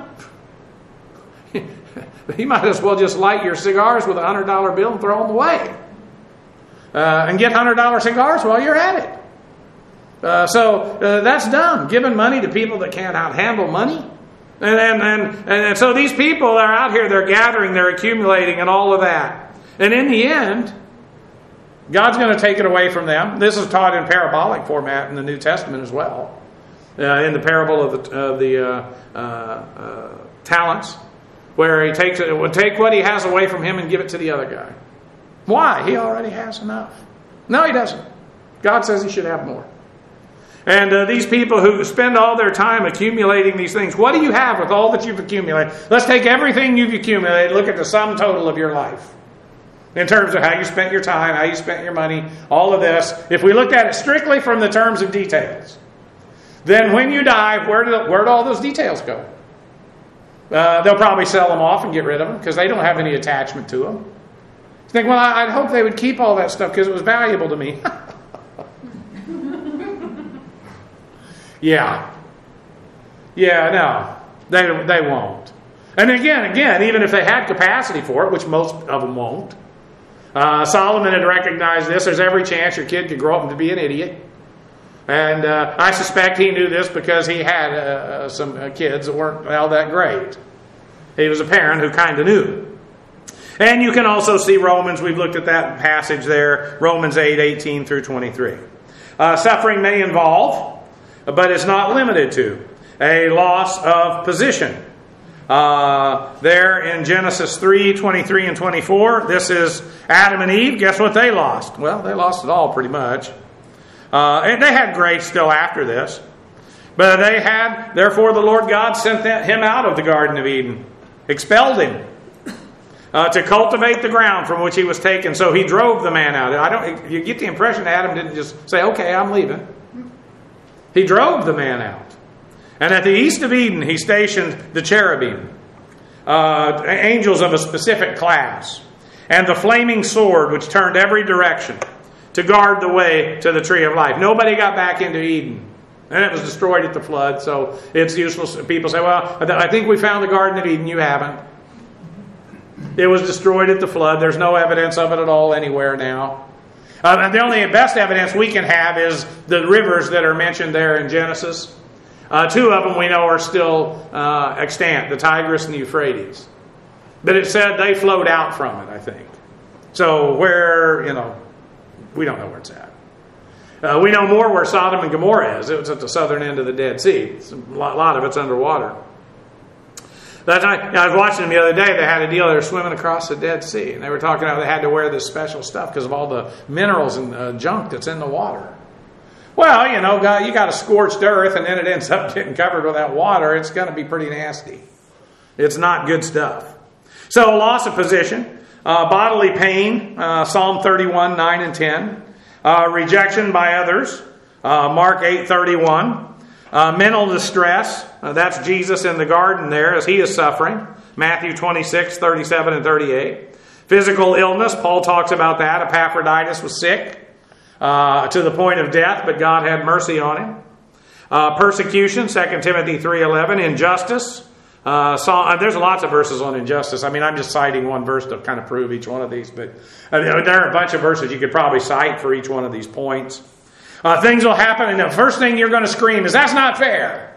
You might as well just light your cigars with a one hundred dollar bill and throw them away. Uh, and get one hundred dollar cigars while you're at it. Uh, so uh, that's dumb. Giving money to people that can't handle money. And, and, and, and so these people are out here, they're gathering, they're accumulating and all of that. And in the end, God's going to take it away from them. This is taught in parabolic format in the New Testament as well. Uh, in the parable of the, uh, the uh, uh, uh, talents, where he takes it, would take what he has away from him and give it to the other guy. Why? He already has enough. No, he doesn't. God says he should have more. And uh, these people who spend all their time accumulating these things, what do you have with all that you've accumulated? Let's take everything you've accumulated, look at the sum total of your life. In terms of how you spent your time, how you spent your money, all of this. If we looked at it strictly from the terms of details, then when you die, where do, where do all those details go? Uh, they'll probably sell them off and get rid of them because they don't have any attachment to them. You think, well, I'd hope they would keep all that stuff because it was valuable to me. Yeah. Yeah, no. They, they won't. And again, again, even if they had capacity for it, which most of them won't, uh, Solomon had recognized this. There's every chance your kid could grow up to be an idiot. And uh, I suspect he knew this because he had uh, some uh, kids that weren't all that great. He was a parent who kind of knew. And you can also see Romans. We've looked at that passage there. Romans eight, eighteen through twenty-three. Uh, suffering may involve, but it's not limited to, a loss of position. Uh, there in Genesis three, twenty-three and twenty-four, this is Adam and Eve. Guess what they lost? Well, they lost it all pretty much. Uh, and they had grace still after this. But they had, therefore the Lord God sent them, him out of the Garden of Eden. Expelled him. Uh, to cultivate the ground from which he was taken. So he drove the man out. I don't. You get the impression Adam didn't just say, okay, I'm leaving. He drove the man out. And at the east of Eden, he stationed the cherubim, uh, angels of a specific class, and the flaming sword, which turned every direction, to guard the way to the tree of life. Nobody got back into Eden. And it was destroyed at the flood, so it's useless. People say, well, I think we found the Garden of Eden. You haven't. It was destroyed at the flood. There's no evidence of it at all anywhere now. Uh, the only best evidence we can have is the rivers that are mentioned there in Genesis. Uh, two of them we know are still uh, extant, the Tigris and the Euphrates. But it said they flowed out from it, I think. So where, you know, we don't know where it's at. Uh, we know more where Sodom and Gomorrah is. It was at the southern end of the Dead Sea. It's a lot, lot of it's underwater. That night, I was watching them the other day. They had a deal. They were swimming across the Dead Sea. And they were talking about they had to wear this special stuff because of all the minerals and uh, junk that's in the water. Well, you know, you got a scorched earth and then it ends up getting covered with that water. It's going to be pretty nasty. It's not good stuff. So, loss of position, uh, bodily pain, uh, Psalm thirty-one, nine and ten. Uh, rejection by others, uh, Mark eight, thirty-one. Uh, mental distress, uh, that's Jesus in the garden there as he is suffering, Matthew twenty-six, thirty-seven and thirty-eight. Physical illness, Paul talks about that. Epaphroditus was sick uh, to the point of death, but God had mercy on him. Uh, persecution, Second Timothy three eleven. Injustice. Uh, saw, there's lots of verses on injustice. I mean, I'm just citing one verse to kind of prove each one of these, but uh, there are a bunch of verses you could probably cite for each one of these points. Uh, things will happen, and the first thing you're going to scream is, that's not fair.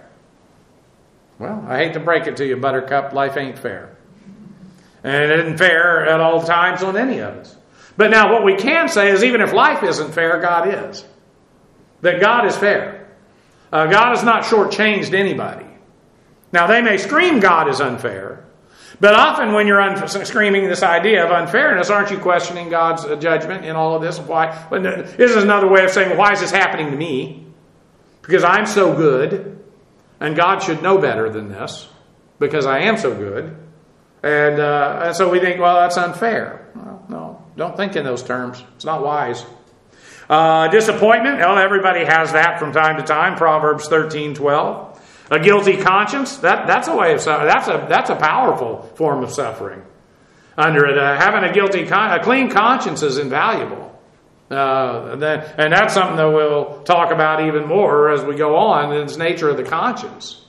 Well, I hate to break it to you, Buttercup, life ain't fair. And it isn't fair at all times on any of us. But now what we can say is even if life isn't fair, God is. That God is fair. Uh, God has not shortchanged anybody. Now, they may scream God is unfair, but often when you're un- screaming this idea of unfairness, aren't you questioning God's uh, judgment in all of this? Why? This is another way of saying, well, why is this happening to me? Because I'm so good, and God should know better than this, because I am so good. And, uh, and so we think, well, that's unfair. Well, no, don't think in those terms. It's not wise. Uh, disappointment, well, everybody has that from time to time. Proverbs thirteen, twelve. A guilty conscience, that, that's a way of suffering. That's a, that's a powerful form of suffering. Under it, uh, having a guilty, con- a clean conscience is invaluable. Uh, that, and that's something that we'll talk about even more as we go on, its nature of the conscience.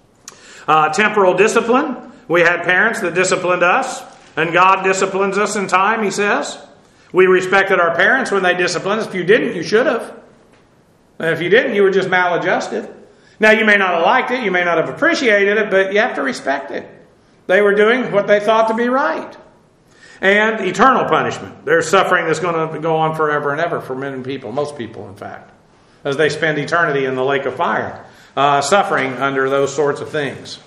Uh, temporal discipline. We had parents that disciplined us, and God disciplines us in time, he says. We respected our parents when they disciplined us. If you didn't, you should have. And if you didn't, you were just maladjusted. Now, you may not have liked it, you may not have appreciated it, but you have to respect it. They were doing what they thought to be right. And eternal punishment. There's suffering that's going to go on forever and ever for many people, most people, in fact, as they spend eternity in the lake of fire, uh, suffering under those sorts of things.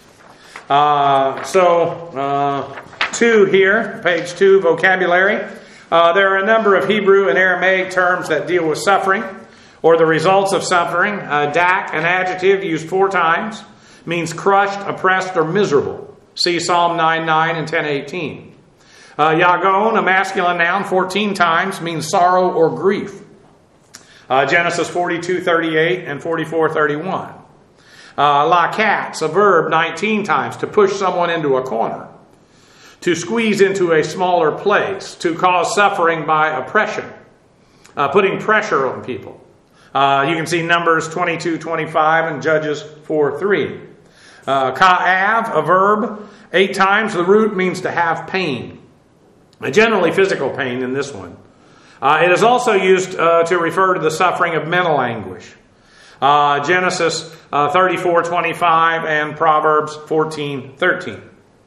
Uh, so, uh, two here, page two, vocabulary. Uh, there are a number of Hebrew and Aramaic terms that deal with suffering. or the results of suffering. Uh, dak, an adjective used four times, means crushed, oppressed, or miserable. See Psalm nine nine and ten eighteen. Uh, yagon, a masculine noun, fourteen times, means sorrow or grief. Uh, Genesis forty-two thirty-eight and forty-four thirty-one. Uh, lakats, a verb, nineteen times, to push someone into a corner, to squeeze into a smaller place, to cause suffering by oppression, uh, putting pressure on people. Uh, you can see Numbers twenty-two twenty-five and Judges four three. Uh, ka'av, a verb, eight times. The root means to have pain, uh, generally physical pain in this one. Uh, it is also used uh, to refer to the suffering of mental anguish. Uh, Genesis uh, thirty-four twenty-five and Proverbs fourteen thirteen.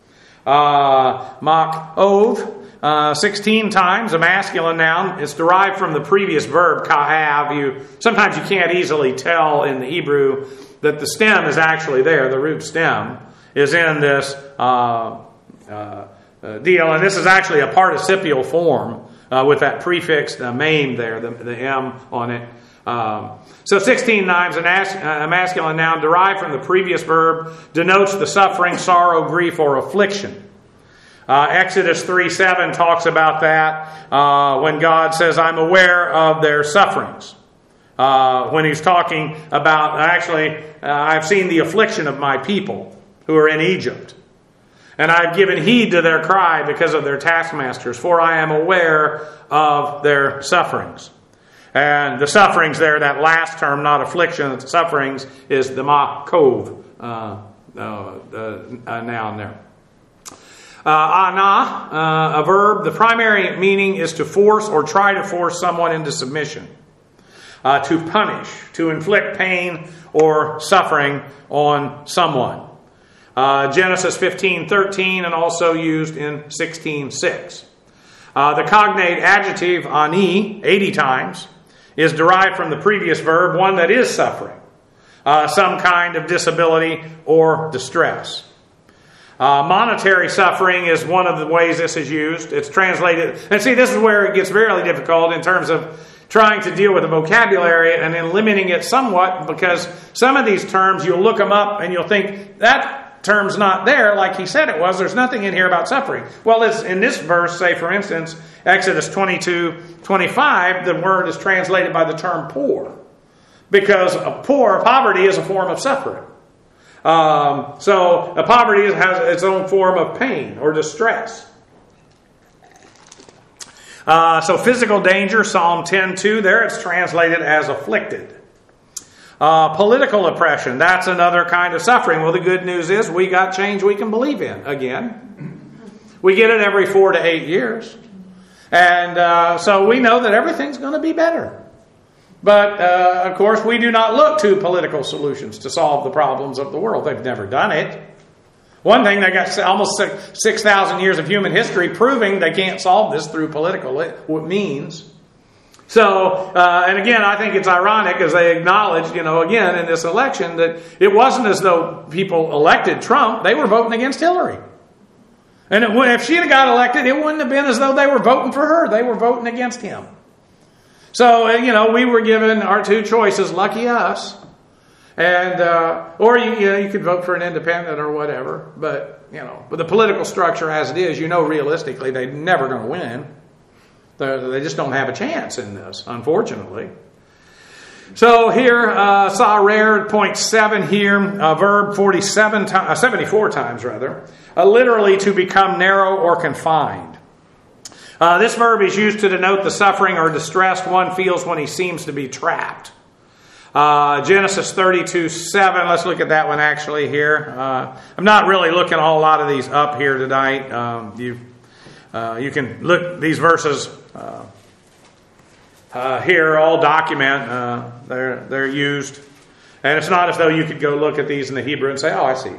Uh, Mak-ov, uh, sixteen times, a masculine noun. It's derived from the previous verb, ka'av. You, sometimes you can't easily tell in the Hebrew that the stem is actually there. The root stem is in this uh, uh, uh, deal. And this is actually a participial form uh, with that prefix, the mame there, the, the M on it. Um, so sixteen times, an as, a masculine noun derived from the previous verb denotes the suffering, sorrow, grief, or affliction. Uh, Exodus three seven talks about that uh, when God says, I'm aware of their sufferings. Uh, when he's talking about, actually, uh, I've seen the affliction of my people who are in Egypt. And I've given heed to their cry because of their taskmasters, for I am aware of their sufferings. And the sufferings there, that last term, not affliction, the sufferings, is the ma-kov uh, uh, uh, noun there. Uh, ana, uh, a verb, the primary meaning is to force or try to force someone into submission. Uh, to punish, to inflict pain or suffering on someone. Uh, Genesis fifteen thirteen and also used in sixteen six. Uh, the cognate adjective ani, eighty times, is derived from the previous verb, one that is suffering, uh, some kind of disability or distress. Uh, monetary suffering is one of the ways this is used. It's translated, and see, this is where it gets very difficult in terms of trying to deal with the vocabulary and then limiting it somewhat, because some of these terms, you'll look them up and you'll think, that term's not there like he said it was. There's nothing in here about suffering. Well, it's in this verse, say for instance, Exodus twenty-two twenty-five, the word is translated by the term poor, because a poor, poverty is a form of suffering. Um, so a poverty has its own form of pain or distress. Uh, so physical danger, Psalm ten two, there it's translated as afflicted. Uh, political oppression, that's another kind of suffering. Well, the good news is we got change we can believe in again. We get it every four to eight years. And uh, so we know that everything's going to be better. But, uh, of course, we do not look to political solutions to solve the problems of the world. They've never done it. One thing, they got almost six thousand years of human history proving they can't solve this through political means. So, uh, and again, I think it's ironic as they acknowledged, you know, again in this election, that it wasn't as though people elected Trump. They were voting against Hillary. And it, if she had got elected, it wouldn't have been as though they were voting for her. They were voting against him. So, you know, we were given our two choices. Lucky us. And, uh, or you, you know, you could vote for an independent or whatever. But, you know, with the political structure as it is, you know, realistically, they're never going to win. They're, they just don't have a chance in this, unfortunately. So here, uh, saw rare point seven here, a verb forty-seven to, uh, seventy-four times rather, uh, literally to become narrow or confined. Uh, this verb is used to denote the suffering or distress one feels when he seems to be trapped. Uh, Genesis thirty-two seven, let's look at that one actually here. Uh, I'm not really looking a whole lot of these up here tonight. Um, you uh, you can look these verses uh, uh, here, all document. Uh, they're they're used, and it's not as though you could go look at these in the Hebrew and say, "Oh, I see."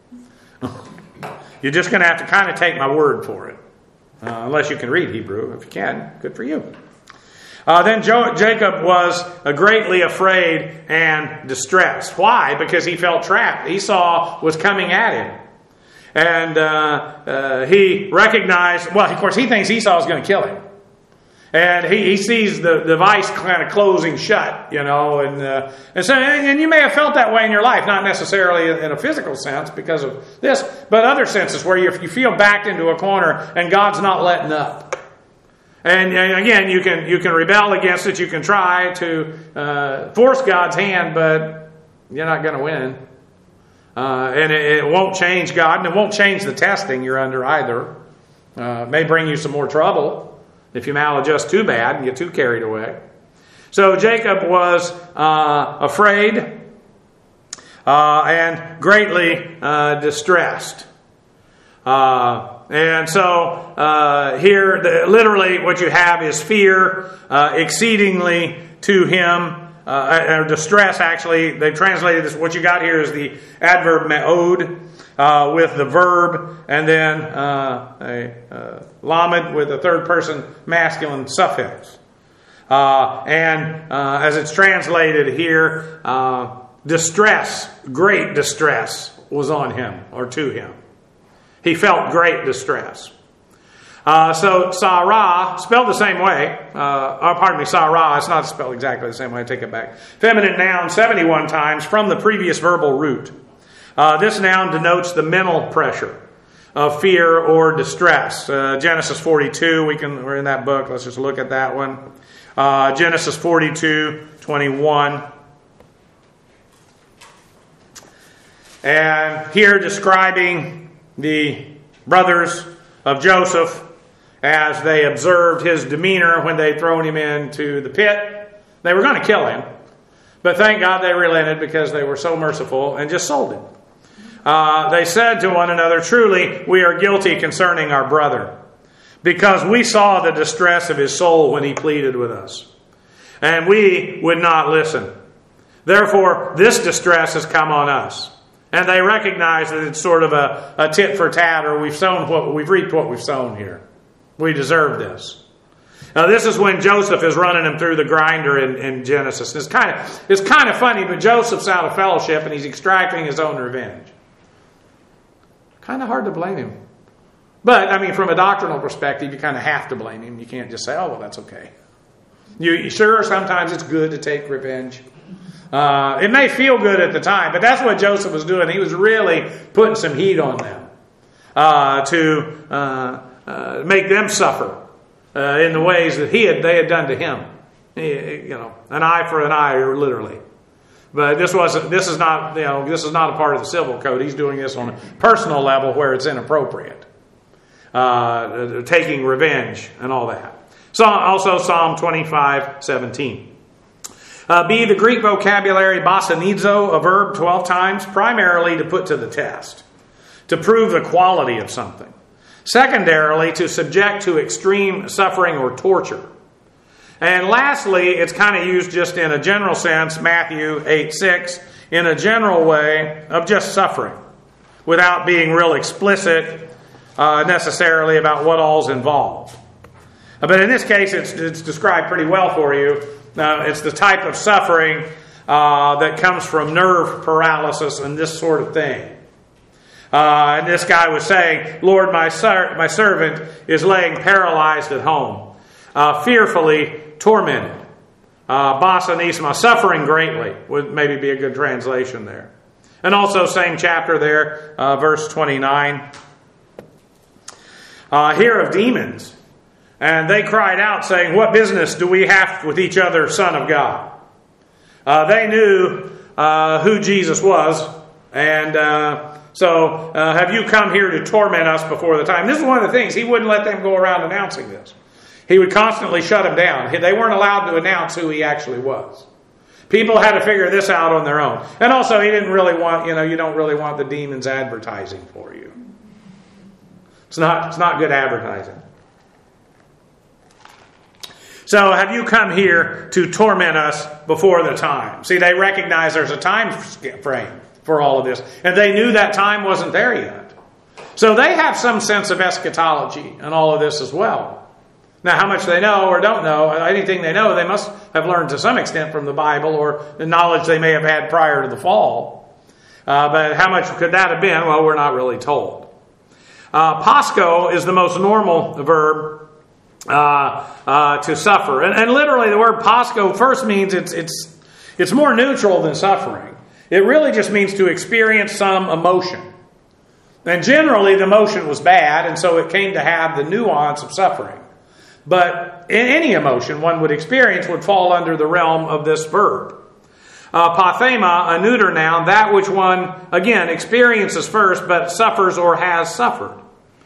You're just going to have to kind of take my word for it, uh, unless you can read Hebrew. If you can, good for you. Uh, then jo- Jacob was uh, greatly afraid and distressed. Why? Because he felt trapped. Esau was coming at him. And uh, uh, he recognized, well, of course, he thinks Esau is going to kill him. And he, he sees the, the vice kind of closing shut, you know, and uh, and so and you may have felt that way in your life, not necessarily in a physical sense because of this, but other senses where you, you feel backed into a corner and God's not letting up. And, and again, you can you can rebel against it, you can try to uh, force God's hand, but you're not going to win. Uh, and it, it won't change God, and it won't change the testing you're under either. Uh, it may bring you some more trouble if you maladjust too bad and get too carried away. So Jacob was uh, afraid uh, and greatly uh, distressed. Uh, and so uh, here, the, literally what you have is fear uh, exceedingly to him. Uh, or distress, actually. They've translated this. What you got here is the adverb me'od uh, with the verb, and then uh, a uh, lamed with a third person masculine suffix. Uh, and uh, as it's translated here, uh, distress, great distress was on him or to him. He felt great distress. Uh, so Sarah, spelled the same way, uh, oh, pardon me, Sarah, it's not spelled exactly the same way, I take it back. Feminine noun seventy-one times from the previous verbal root. Uh, this noun denotes the mental pressure of fear or distress. Uh, Genesis forty-two, we can, we're in that book, let's just look at that one. Uh, Genesis forty-two, twenty-one. And here describing the brothers of Joseph as they observed his demeanor when they'd thrown him into the pit. They were going to kill him, but thank God they relented because they were so merciful and just sold him. Uh, they said to one another, truly, we are guilty concerning our brother, because we saw the distress of his soul when he pleaded with us, and we would not listen. Therefore, this distress has come on us. And they recognize that it's sort of a, a tit for tat, or we've sown what we've reaped what we've sown here. We deserve this. Now, this is when Joseph is running him through the grinder in, in Genesis. It's kind of it's kind of funny, but Joseph's out of fellowship and he's extracting his own revenge. Kind of hard to blame him. But, I mean, from a doctrinal perspective, you kind of have to blame him. You can't just say, oh, well, that's okay. You Sure, sometimes it's good to take revenge. Uh, it may feel good at the time, but that's what Joseph was doing. He was really putting some heat on them uh, to uh, uh, make them suffer uh, in the ways that he had they had done to him. He, you know, an eye for an eye, literally. But this wasn't. This is not. You know, this is not a part of the civil code. He's doing this on a personal level where it's inappropriate, uh, taking revenge and all that. So also Psalm twenty-five seventeen. Uh, B, the Greek vocabulary basanizo, a verb twelve times, primarily to put to the test, to prove the quality of something. Secondarily, to subject to extreme suffering or torture. And lastly, it's kind of used just in a general sense, Matthew eight six, in a general way of just suffering, without being real explicit uh, necessarily about what all's involved. But in this case, it's, it's described pretty well for you. Uh, it's the type of suffering uh, that comes from nerve paralysis and this sort of thing. Uh, and this guy was saying, Lord, my, ser- my servant is laying paralyzed at home, uh, fearfully tormented. Uh, basanisma, suffering greatly, would maybe be a good translation there. And also same chapter there, uh, verse twenty-nine. Uh, here of demons. And they cried out, saying, what business do we have with each other, Son of God? Uh, they knew uh, who Jesus was. And uh, so, uh, have you come here to torment us before the time? This is one of the things. He wouldn't let them go around announcing this. He would constantly shut them down. They weren't allowed to announce who he actually was. People had to figure this out on their own. And also, he didn't really want, you know, you don't really want the demons advertising for you. It's not, it's not good advertising. So, have you come here to torment us before the time? See, they recognize there's a time frame for all of this. And they knew that time wasn't there yet. So, they have some sense of eschatology and all of this as well. Now, how much they know or don't know, anything they know, they must have learned to some extent from the Bible or the knowledge they may have had prior to the fall. Uh, but how much could that have been? Well, we're not really told. Uh, Pasco is the most normal verb uh, uh, to suffer. And, and literally the word pasco first means it's, it's, it's more neutral than suffering. It really just means to experience some emotion. And generally the emotion was bad, and so it came to have the nuance of suffering. But any emotion one would experience would fall under the realm of this verb. Uh, pathema, a neuter noun, that which one, again, experiences first, but suffers or has suffered.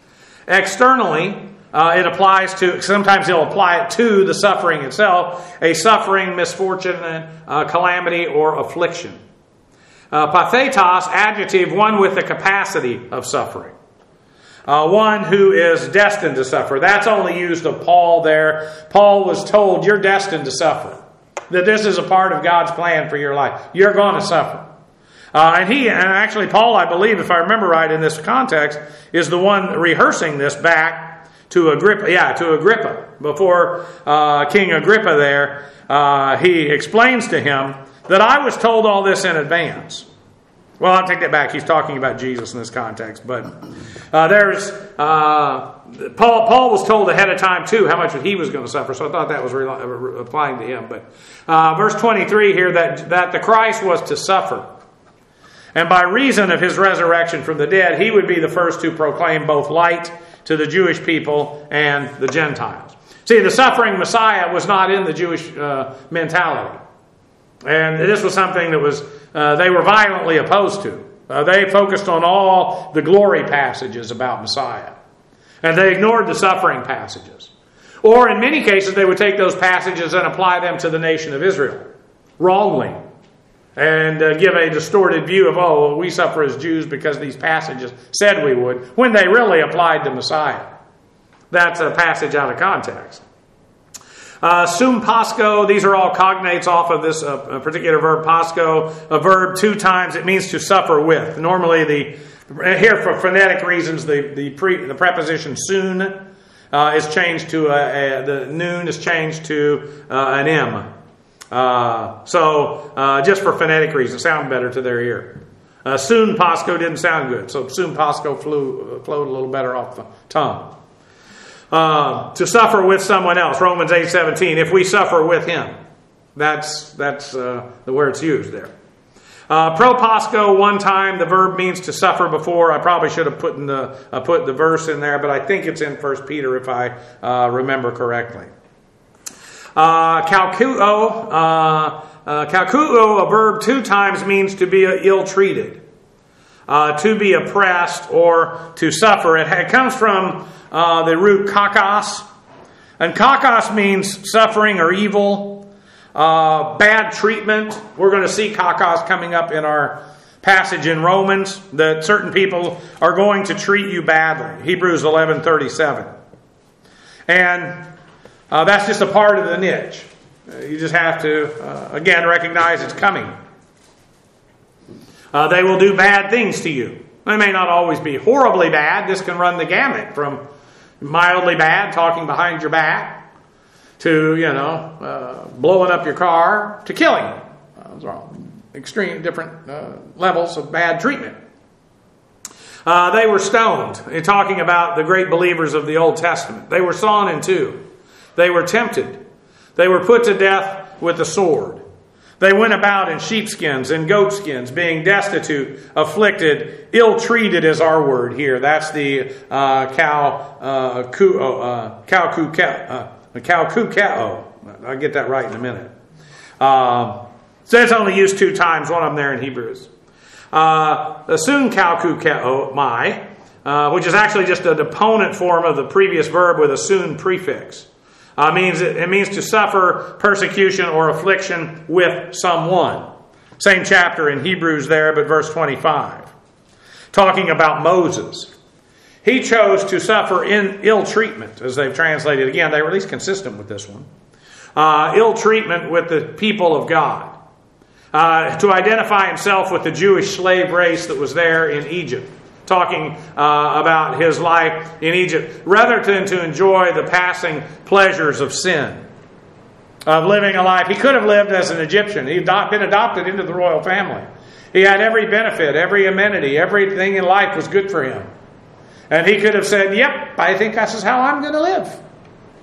Externally, uh, it applies to, sometimes he'll apply it to the suffering itself, a suffering, misfortune, uh, calamity, or affliction. Uh, pathetos, adjective, one with the capacity of suffering. Uh, one who is destined to suffer. That's only used of Paul there. Paul was told, you're destined to suffer. That this is a part of God's plan for your life. You're going to suffer. Uh, and he, and actually Paul, I believe, if I remember right in this context, is the one rehearsing this back to Agrippa. Yeah, to Agrippa. Before uh, King Agrippa there, uh, he explains to him that I was told all this in advance. Well, I'll take that back. He's talking about Jesus in this context. But uh, there's uh, Paul. Paul was told ahead of time too how much he was going to suffer. So I thought that was re- applying to him. But uh, verse twenty-three here, that that the Christ was to suffer, and by reason of his resurrection from the dead, he would be the first to proclaim both light to the Jewish people and the Gentiles. See, the suffering Messiah was not in the Jewish uh, mentality. And this was something that was uh, they were violently opposed to. Uh, they focused on all the glory passages about Messiah. And they ignored the suffering passages. Or in many cases, they would take those passages and apply them to the nation of Israel. Wrongly. And uh, give a distorted view of, oh, we suffer as Jews because these passages said we would, when they really applied to Messiah. That's a passage out of context. Uh, sum pasco, these are all cognates off of this uh, particular verb pasco. A verb two times, it means to suffer with. Normally, the here for phonetic reasons, the the, pre, the preposition soon uh, is changed to a, a, the noon is changed to uh, an M. Uh, so uh, just for phonetic reasons, sound better to their ear. Uh, soon pasco didn't sound good, so sum pasco flew flowed a little better off the tongue. Uh, to suffer with someone else, Romans eight seventeen. If we suffer with him, that's that's uh, the word it's used there. Uh, pro pasco, one time, the verb means to suffer before. I probably should have put in the uh, put the verse in there, but I think it's in First Peter if I uh, remember correctly. Uh, calcuo, uh, uh, calcuo, a verb two times means to be ill-treated, uh, to be oppressed, or to suffer. It, it comes from Uh, the root kakos. And kakos means suffering or evil, uh, bad treatment. We're going to see kakos coming up in our passage in Romans, that certain people are going to treat you badly. Hebrews eleven thirty-seven. And uh, that's just a part of the niche. Uh, you just have to, uh, again, recognize it's coming. Uh, they will do bad things to you. They may not always be horribly bad. This can run the gamut from mildly bad, talking behind your back, to, you know, uh, blowing up your car, to killing you. Uh, those are all extreme, different uh, levels of bad treatment. Uh, they were stoned. In talking about the great believers of the Old Testament. They were sawn in two. They were tempted. They were put to death with the sword. They went about in sheepskins and goatskins, being destitute, afflicted, ill-treated is our word here. That's the uh, cow, uh, ku, uh, cow, ku, uh, cow, ku, cow. I'll get that right in a minute. Uh, so it's only used two times, one of them there in Hebrews. Uh, the soon cow, ku, cow, my, uh, which is actually just a deponent form of the previous verb with a soon prefix. Uh, means it, it means to suffer persecution or affliction with someone. Same chapter in Hebrews there, but verse twenty-five. Talking about Moses. He chose to suffer in ill treatment, as they've translated. Again, they were at least consistent with this one. Uh, ill treatment with the people of God. Uh, to identify himself with the Jewish slave race that was there in Egypt. Talking uh, about his life in Egypt, rather than to enjoy the passing pleasures of sin, of living a life. He could have lived as an Egyptian. He'd been adopted into the royal family. He had every benefit, every amenity, everything in life was good for him. And he could have said, yep, I think this is how I'm going to live.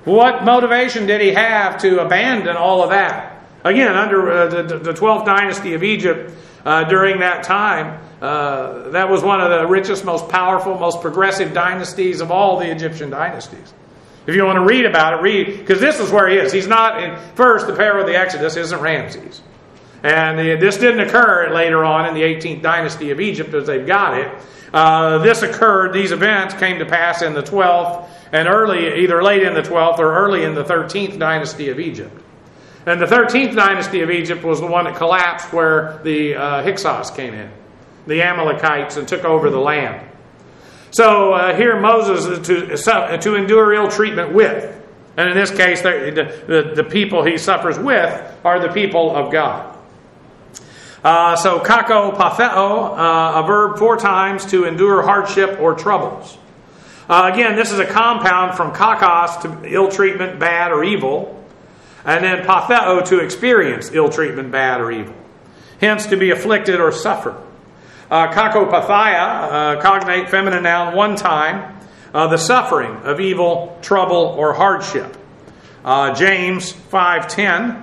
What motivation did he have to abandon all of that? Again, under uh, the, the twelfth dynasty of Egypt, uh, during that time, uh, that was one of the richest, most powerful, most progressive dynasties of all the Egyptian dynasties. If you want to read about it, read, because this is where he is. He's not, in, first, the Pharaoh of the Exodus isn't Ramses. And the, this didn't occur later on in the eighteenth dynasty of Egypt as they've got it. Uh, this occurred, these events came to pass in the twelfth and early, either late in the twelfth or early in the thirteenth dynasty of Egypt. And the thirteenth dynasty of Egypt was the one that collapsed where the uh, Hyksos came in, the Amalekites, and took over the land. So uh, here Moses is to, to endure ill treatment with. And in this case, the, the, the people he suffers with are the people of God. Uh, so kako patheo, uh, a verb four times to endure hardship or troubles. Uh, again, this is a compound from kakos to ill treatment, bad or evil. And then patheo to experience ill treatment, bad or evil. Hence to be afflicted or suffer. Uh, kakopathia, uh, cognate feminine noun, one time, uh, the suffering of evil, trouble, or hardship. Uh, James five ten.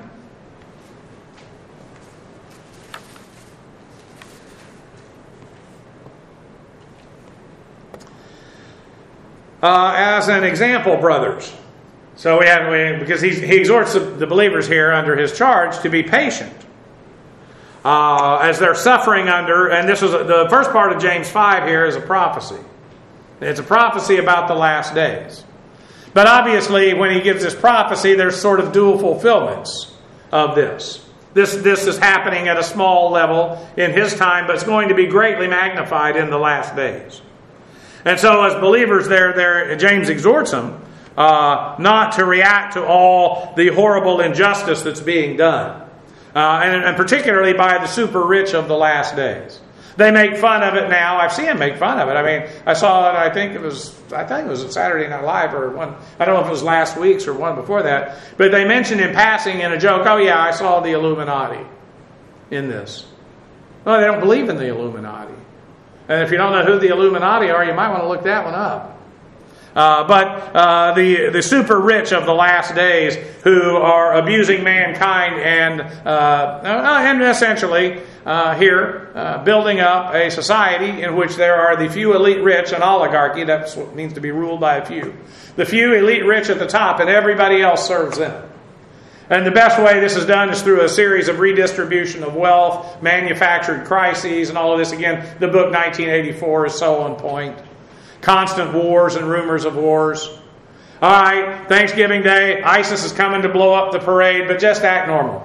Uh, as an example, brothers. So we have, we, because he's, he exhorts the, the believers here under his charge to be patient. Uh, as they're suffering under, and this is the first part of James five here is a prophecy. It's a prophecy about the last days. But obviously, when he gives this prophecy, there's sort of dual fulfillments of this. This, this is happening at a small level in his time, but it's going to be greatly magnified in the last days. And so as believers, there, there James exhorts them uh, not to react to all the horrible injustice that's being done. Uh, and, and particularly by the super rich of the last days. They make fun of it now. I've seen them make fun of it. I mean, I saw it, I think it was, I think it was at Saturday Night Live or one, I don't know if it was last week's or one before that, but they mentioned in passing in a joke, oh yeah, I saw the Illuminati in this. Well, they don't believe in the Illuminati. And if you don't know who the Illuminati are, you might want to look that one up. Uh, but uh, the the super rich of the last days who are abusing mankind and uh, and essentially uh, here uh, building up a society in which there are the few elite rich, an oligarchy. That's what it means to be ruled by a few. The few elite rich at the top, and everybody else serves them. And the best way this is done is through a series of redistribution of wealth, manufactured crises, and all of this. Again, the book nineteen eighty-four is so on point. Constant wars and rumors of wars. All right, Thanksgiving Day, ISIS is coming to blow up the parade, but just act normal.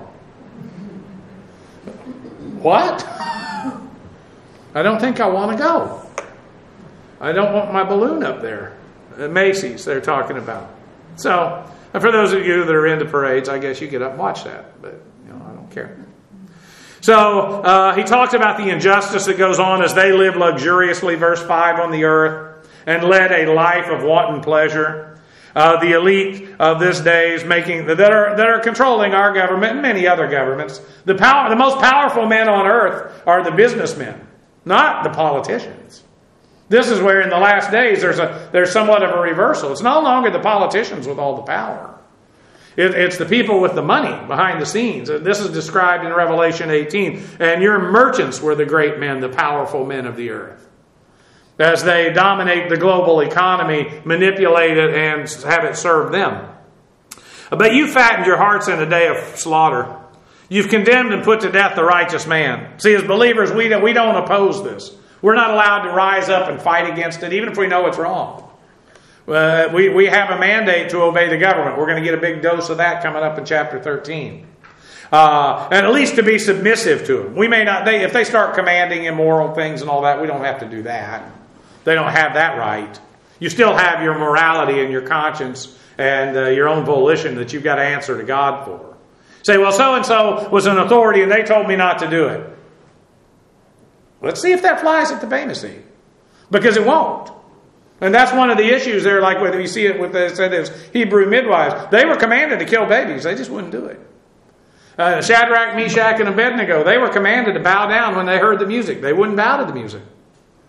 What? I don't think I want to go. I don't want my balloon up there. At Macy's, they're talking about. So, and for those of you that are into parades, I guess you get up and watch that, but you know, I don't care. So, uh, he talked about the injustice that goes on as they live luxuriously, verse five, on the earth, and led a life of wanton pleasure. Uh, the elite of this day is making that are that are controlling our government and many other governments. The power, the most powerful men on earth are the businessmen, not the politicians. This is where in the last days there's a there's somewhat of a reversal. It's no longer the politicians with all the power. It, it's the people with the money behind the scenes. This is described in Revelation eighteen. And your merchants were the great men, the powerful men of the earth. As they dominate the global economy, manipulate it, and have it serve them. But you fattened your hearts in a day of slaughter. You've condemned and put to death the righteous man. See, as believers, we don't, we don't oppose this. We're not allowed to rise up and fight against it, even if we know it's wrong. Uh, we, we have a mandate to obey the government. We're going to get a big dose of that coming up in chapter thirteen. Uh, and at least to be submissive to them. We may not, they, if they start commanding immoral things and all that, we don't have to do that. They don't have that right. You still have your morality and your conscience and uh, your own volition that you've got to answer to God for. Say, well, so-and-so was an authority and they told me not to do it. Let's see if that flies at the Bema seat. Because it won't. And that's one of the issues there, like whether you see it with the said as Hebrew midwives. They were commanded to kill babies. They just wouldn't do it. Uh, Shadrach, Meshach, and Abednego, they were commanded to bow down when they heard the music. They wouldn't bow to the music.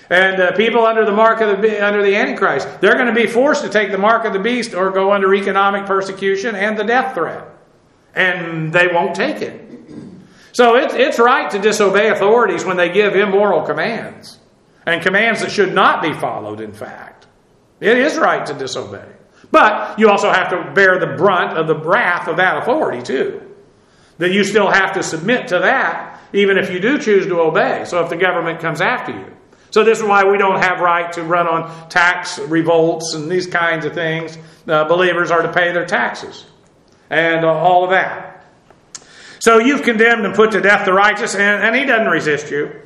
And uh, people under the mark of the under the Antichrist, they're going to be forced to take the mark of the beast or go under economic persecution and the death threat. And they won't take it. So it's, it's right to disobey authorities when they give immoral commands. And commands that should not be followed, in fact. It is right to disobey. But you also have to bear the brunt of the wrath of that authority, too. That you still have to submit to that, even if you do choose to obey. So if the government comes after you. So this is why we don't have right to run on tax revolts and these kinds of things. Uh, believers are to pay their taxes. And uh, all of that. So you've condemned and put to death the righteous, and, and he doesn't resist you.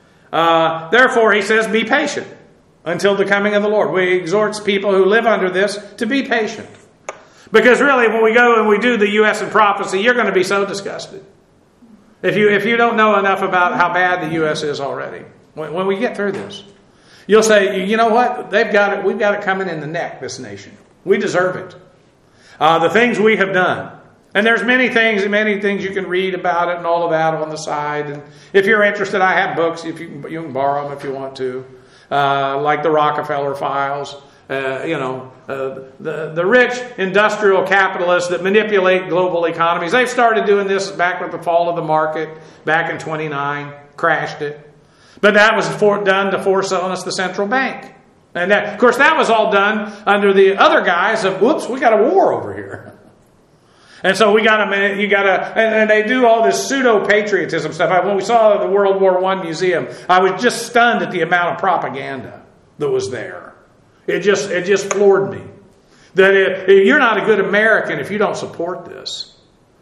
Uh, therefore, he says, be patient until the coming of the Lord. We exhort people who live under this to be patient. Because really, when we go and we do the U S and prophecy, you're going to be so disgusted. If you, if you don't know enough about how bad the U S is already. When, when we get through this, you'll say, you know what? They've got it. We've got it coming in the neck, this nation. We deserve it. Uh, the things we have done. And there's many things, many things you can read about it and all of that on the side. And if you're interested, I have books. If you can, you can borrow them if you want to, uh, like the Rockefeller Files. Uh, you know, uh, the the rich industrial capitalists that manipulate global economies. They've started doing this back with the fall of the market, back in twenty-nine, crashed it. But that was for, done to force on us the central bank. And that, of course, that was all done under the other guise of, whoops, we got a war over here. And so we got to, you got to, and, and they do all this pseudo-patriotism stuff. When we saw the World War One museum, I was just stunned at the amount of propaganda that was there. It just, it just floored me. That it, you're not a good American if you don't support this.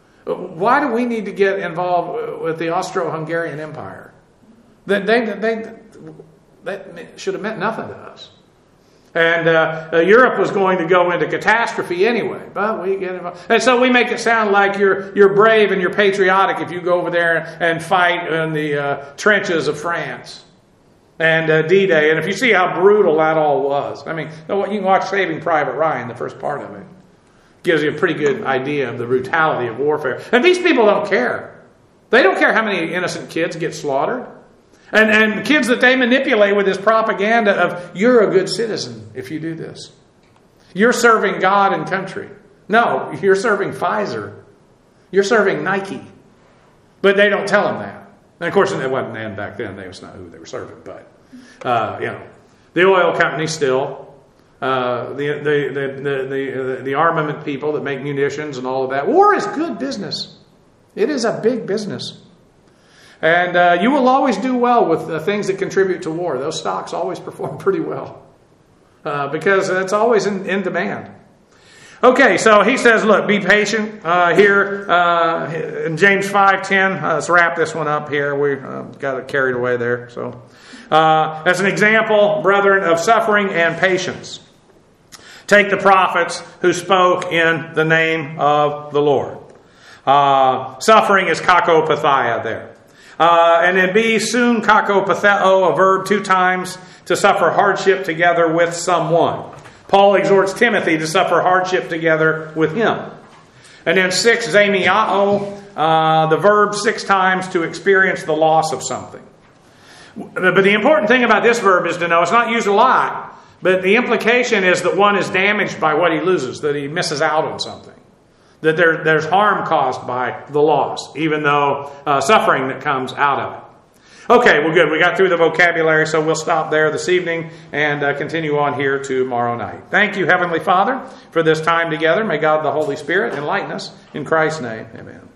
Why do we need to get involved with the Austro-Hungarian Empire? That they, they, that should have meant nothing to us. And uh, uh, Europe was going to go into catastrophe anyway, but we get involved. And so we make it sound like you're you're brave and you're patriotic if you go over there and fight in the uh, trenches of France and uh, D-Day. And if you see how brutal that all was, I mean, you can watch Saving Private Ryan, the first part of it. Gives you a pretty good idea of the brutality of warfare. And these people don't care. They don't care how many innocent kids get slaughtered. And, and kids that they manipulate with this propaganda of, you're a good citizen if you do this. You're serving God and country. No, you're serving Pfizer. You're serving Nike. But they don't tell them that. And of course, it wasn't then back then. That was not who they were serving. But, uh, you know, the oil company still, uh, the, the, the, the, the, the armament people that make munitions and all of that. War is good business. It is a big business. And uh, you will always do well with the things that contribute to war. Those stocks always perform pretty well uh, because it's always in, in demand. Okay, so he says, look, be patient uh, here uh, in James five ten. Uh, let's wrap this one up here. We uh, got it carried away there. So, uh, as an example, brethren, of suffering and patience, take the prophets who spoke in the name of the Lord. Uh, suffering is kakopathia there. Uh, and then B, soon kakopatheo, a verb two times, to suffer hardship together with someone. Paul exhorts Timothy to suffer hardship together with him. And then six, zemiao, uh, the verb six times to experience the loss of something. But the important thing about this verb is to know it's not used a lot, but the implication is that one is damaged by what he loses, that he misses out on something. That there, there's harm caused by the loss, even though uh, suffering that comes out of it. Okay, well, good. We got through the vocabulary, so we'll stop there this evening and uh, continue on here tomorrow night. Thank you, Heavenly Father, for this time together. May God the Holy Spirit enlighten us. In Christ's name, amen.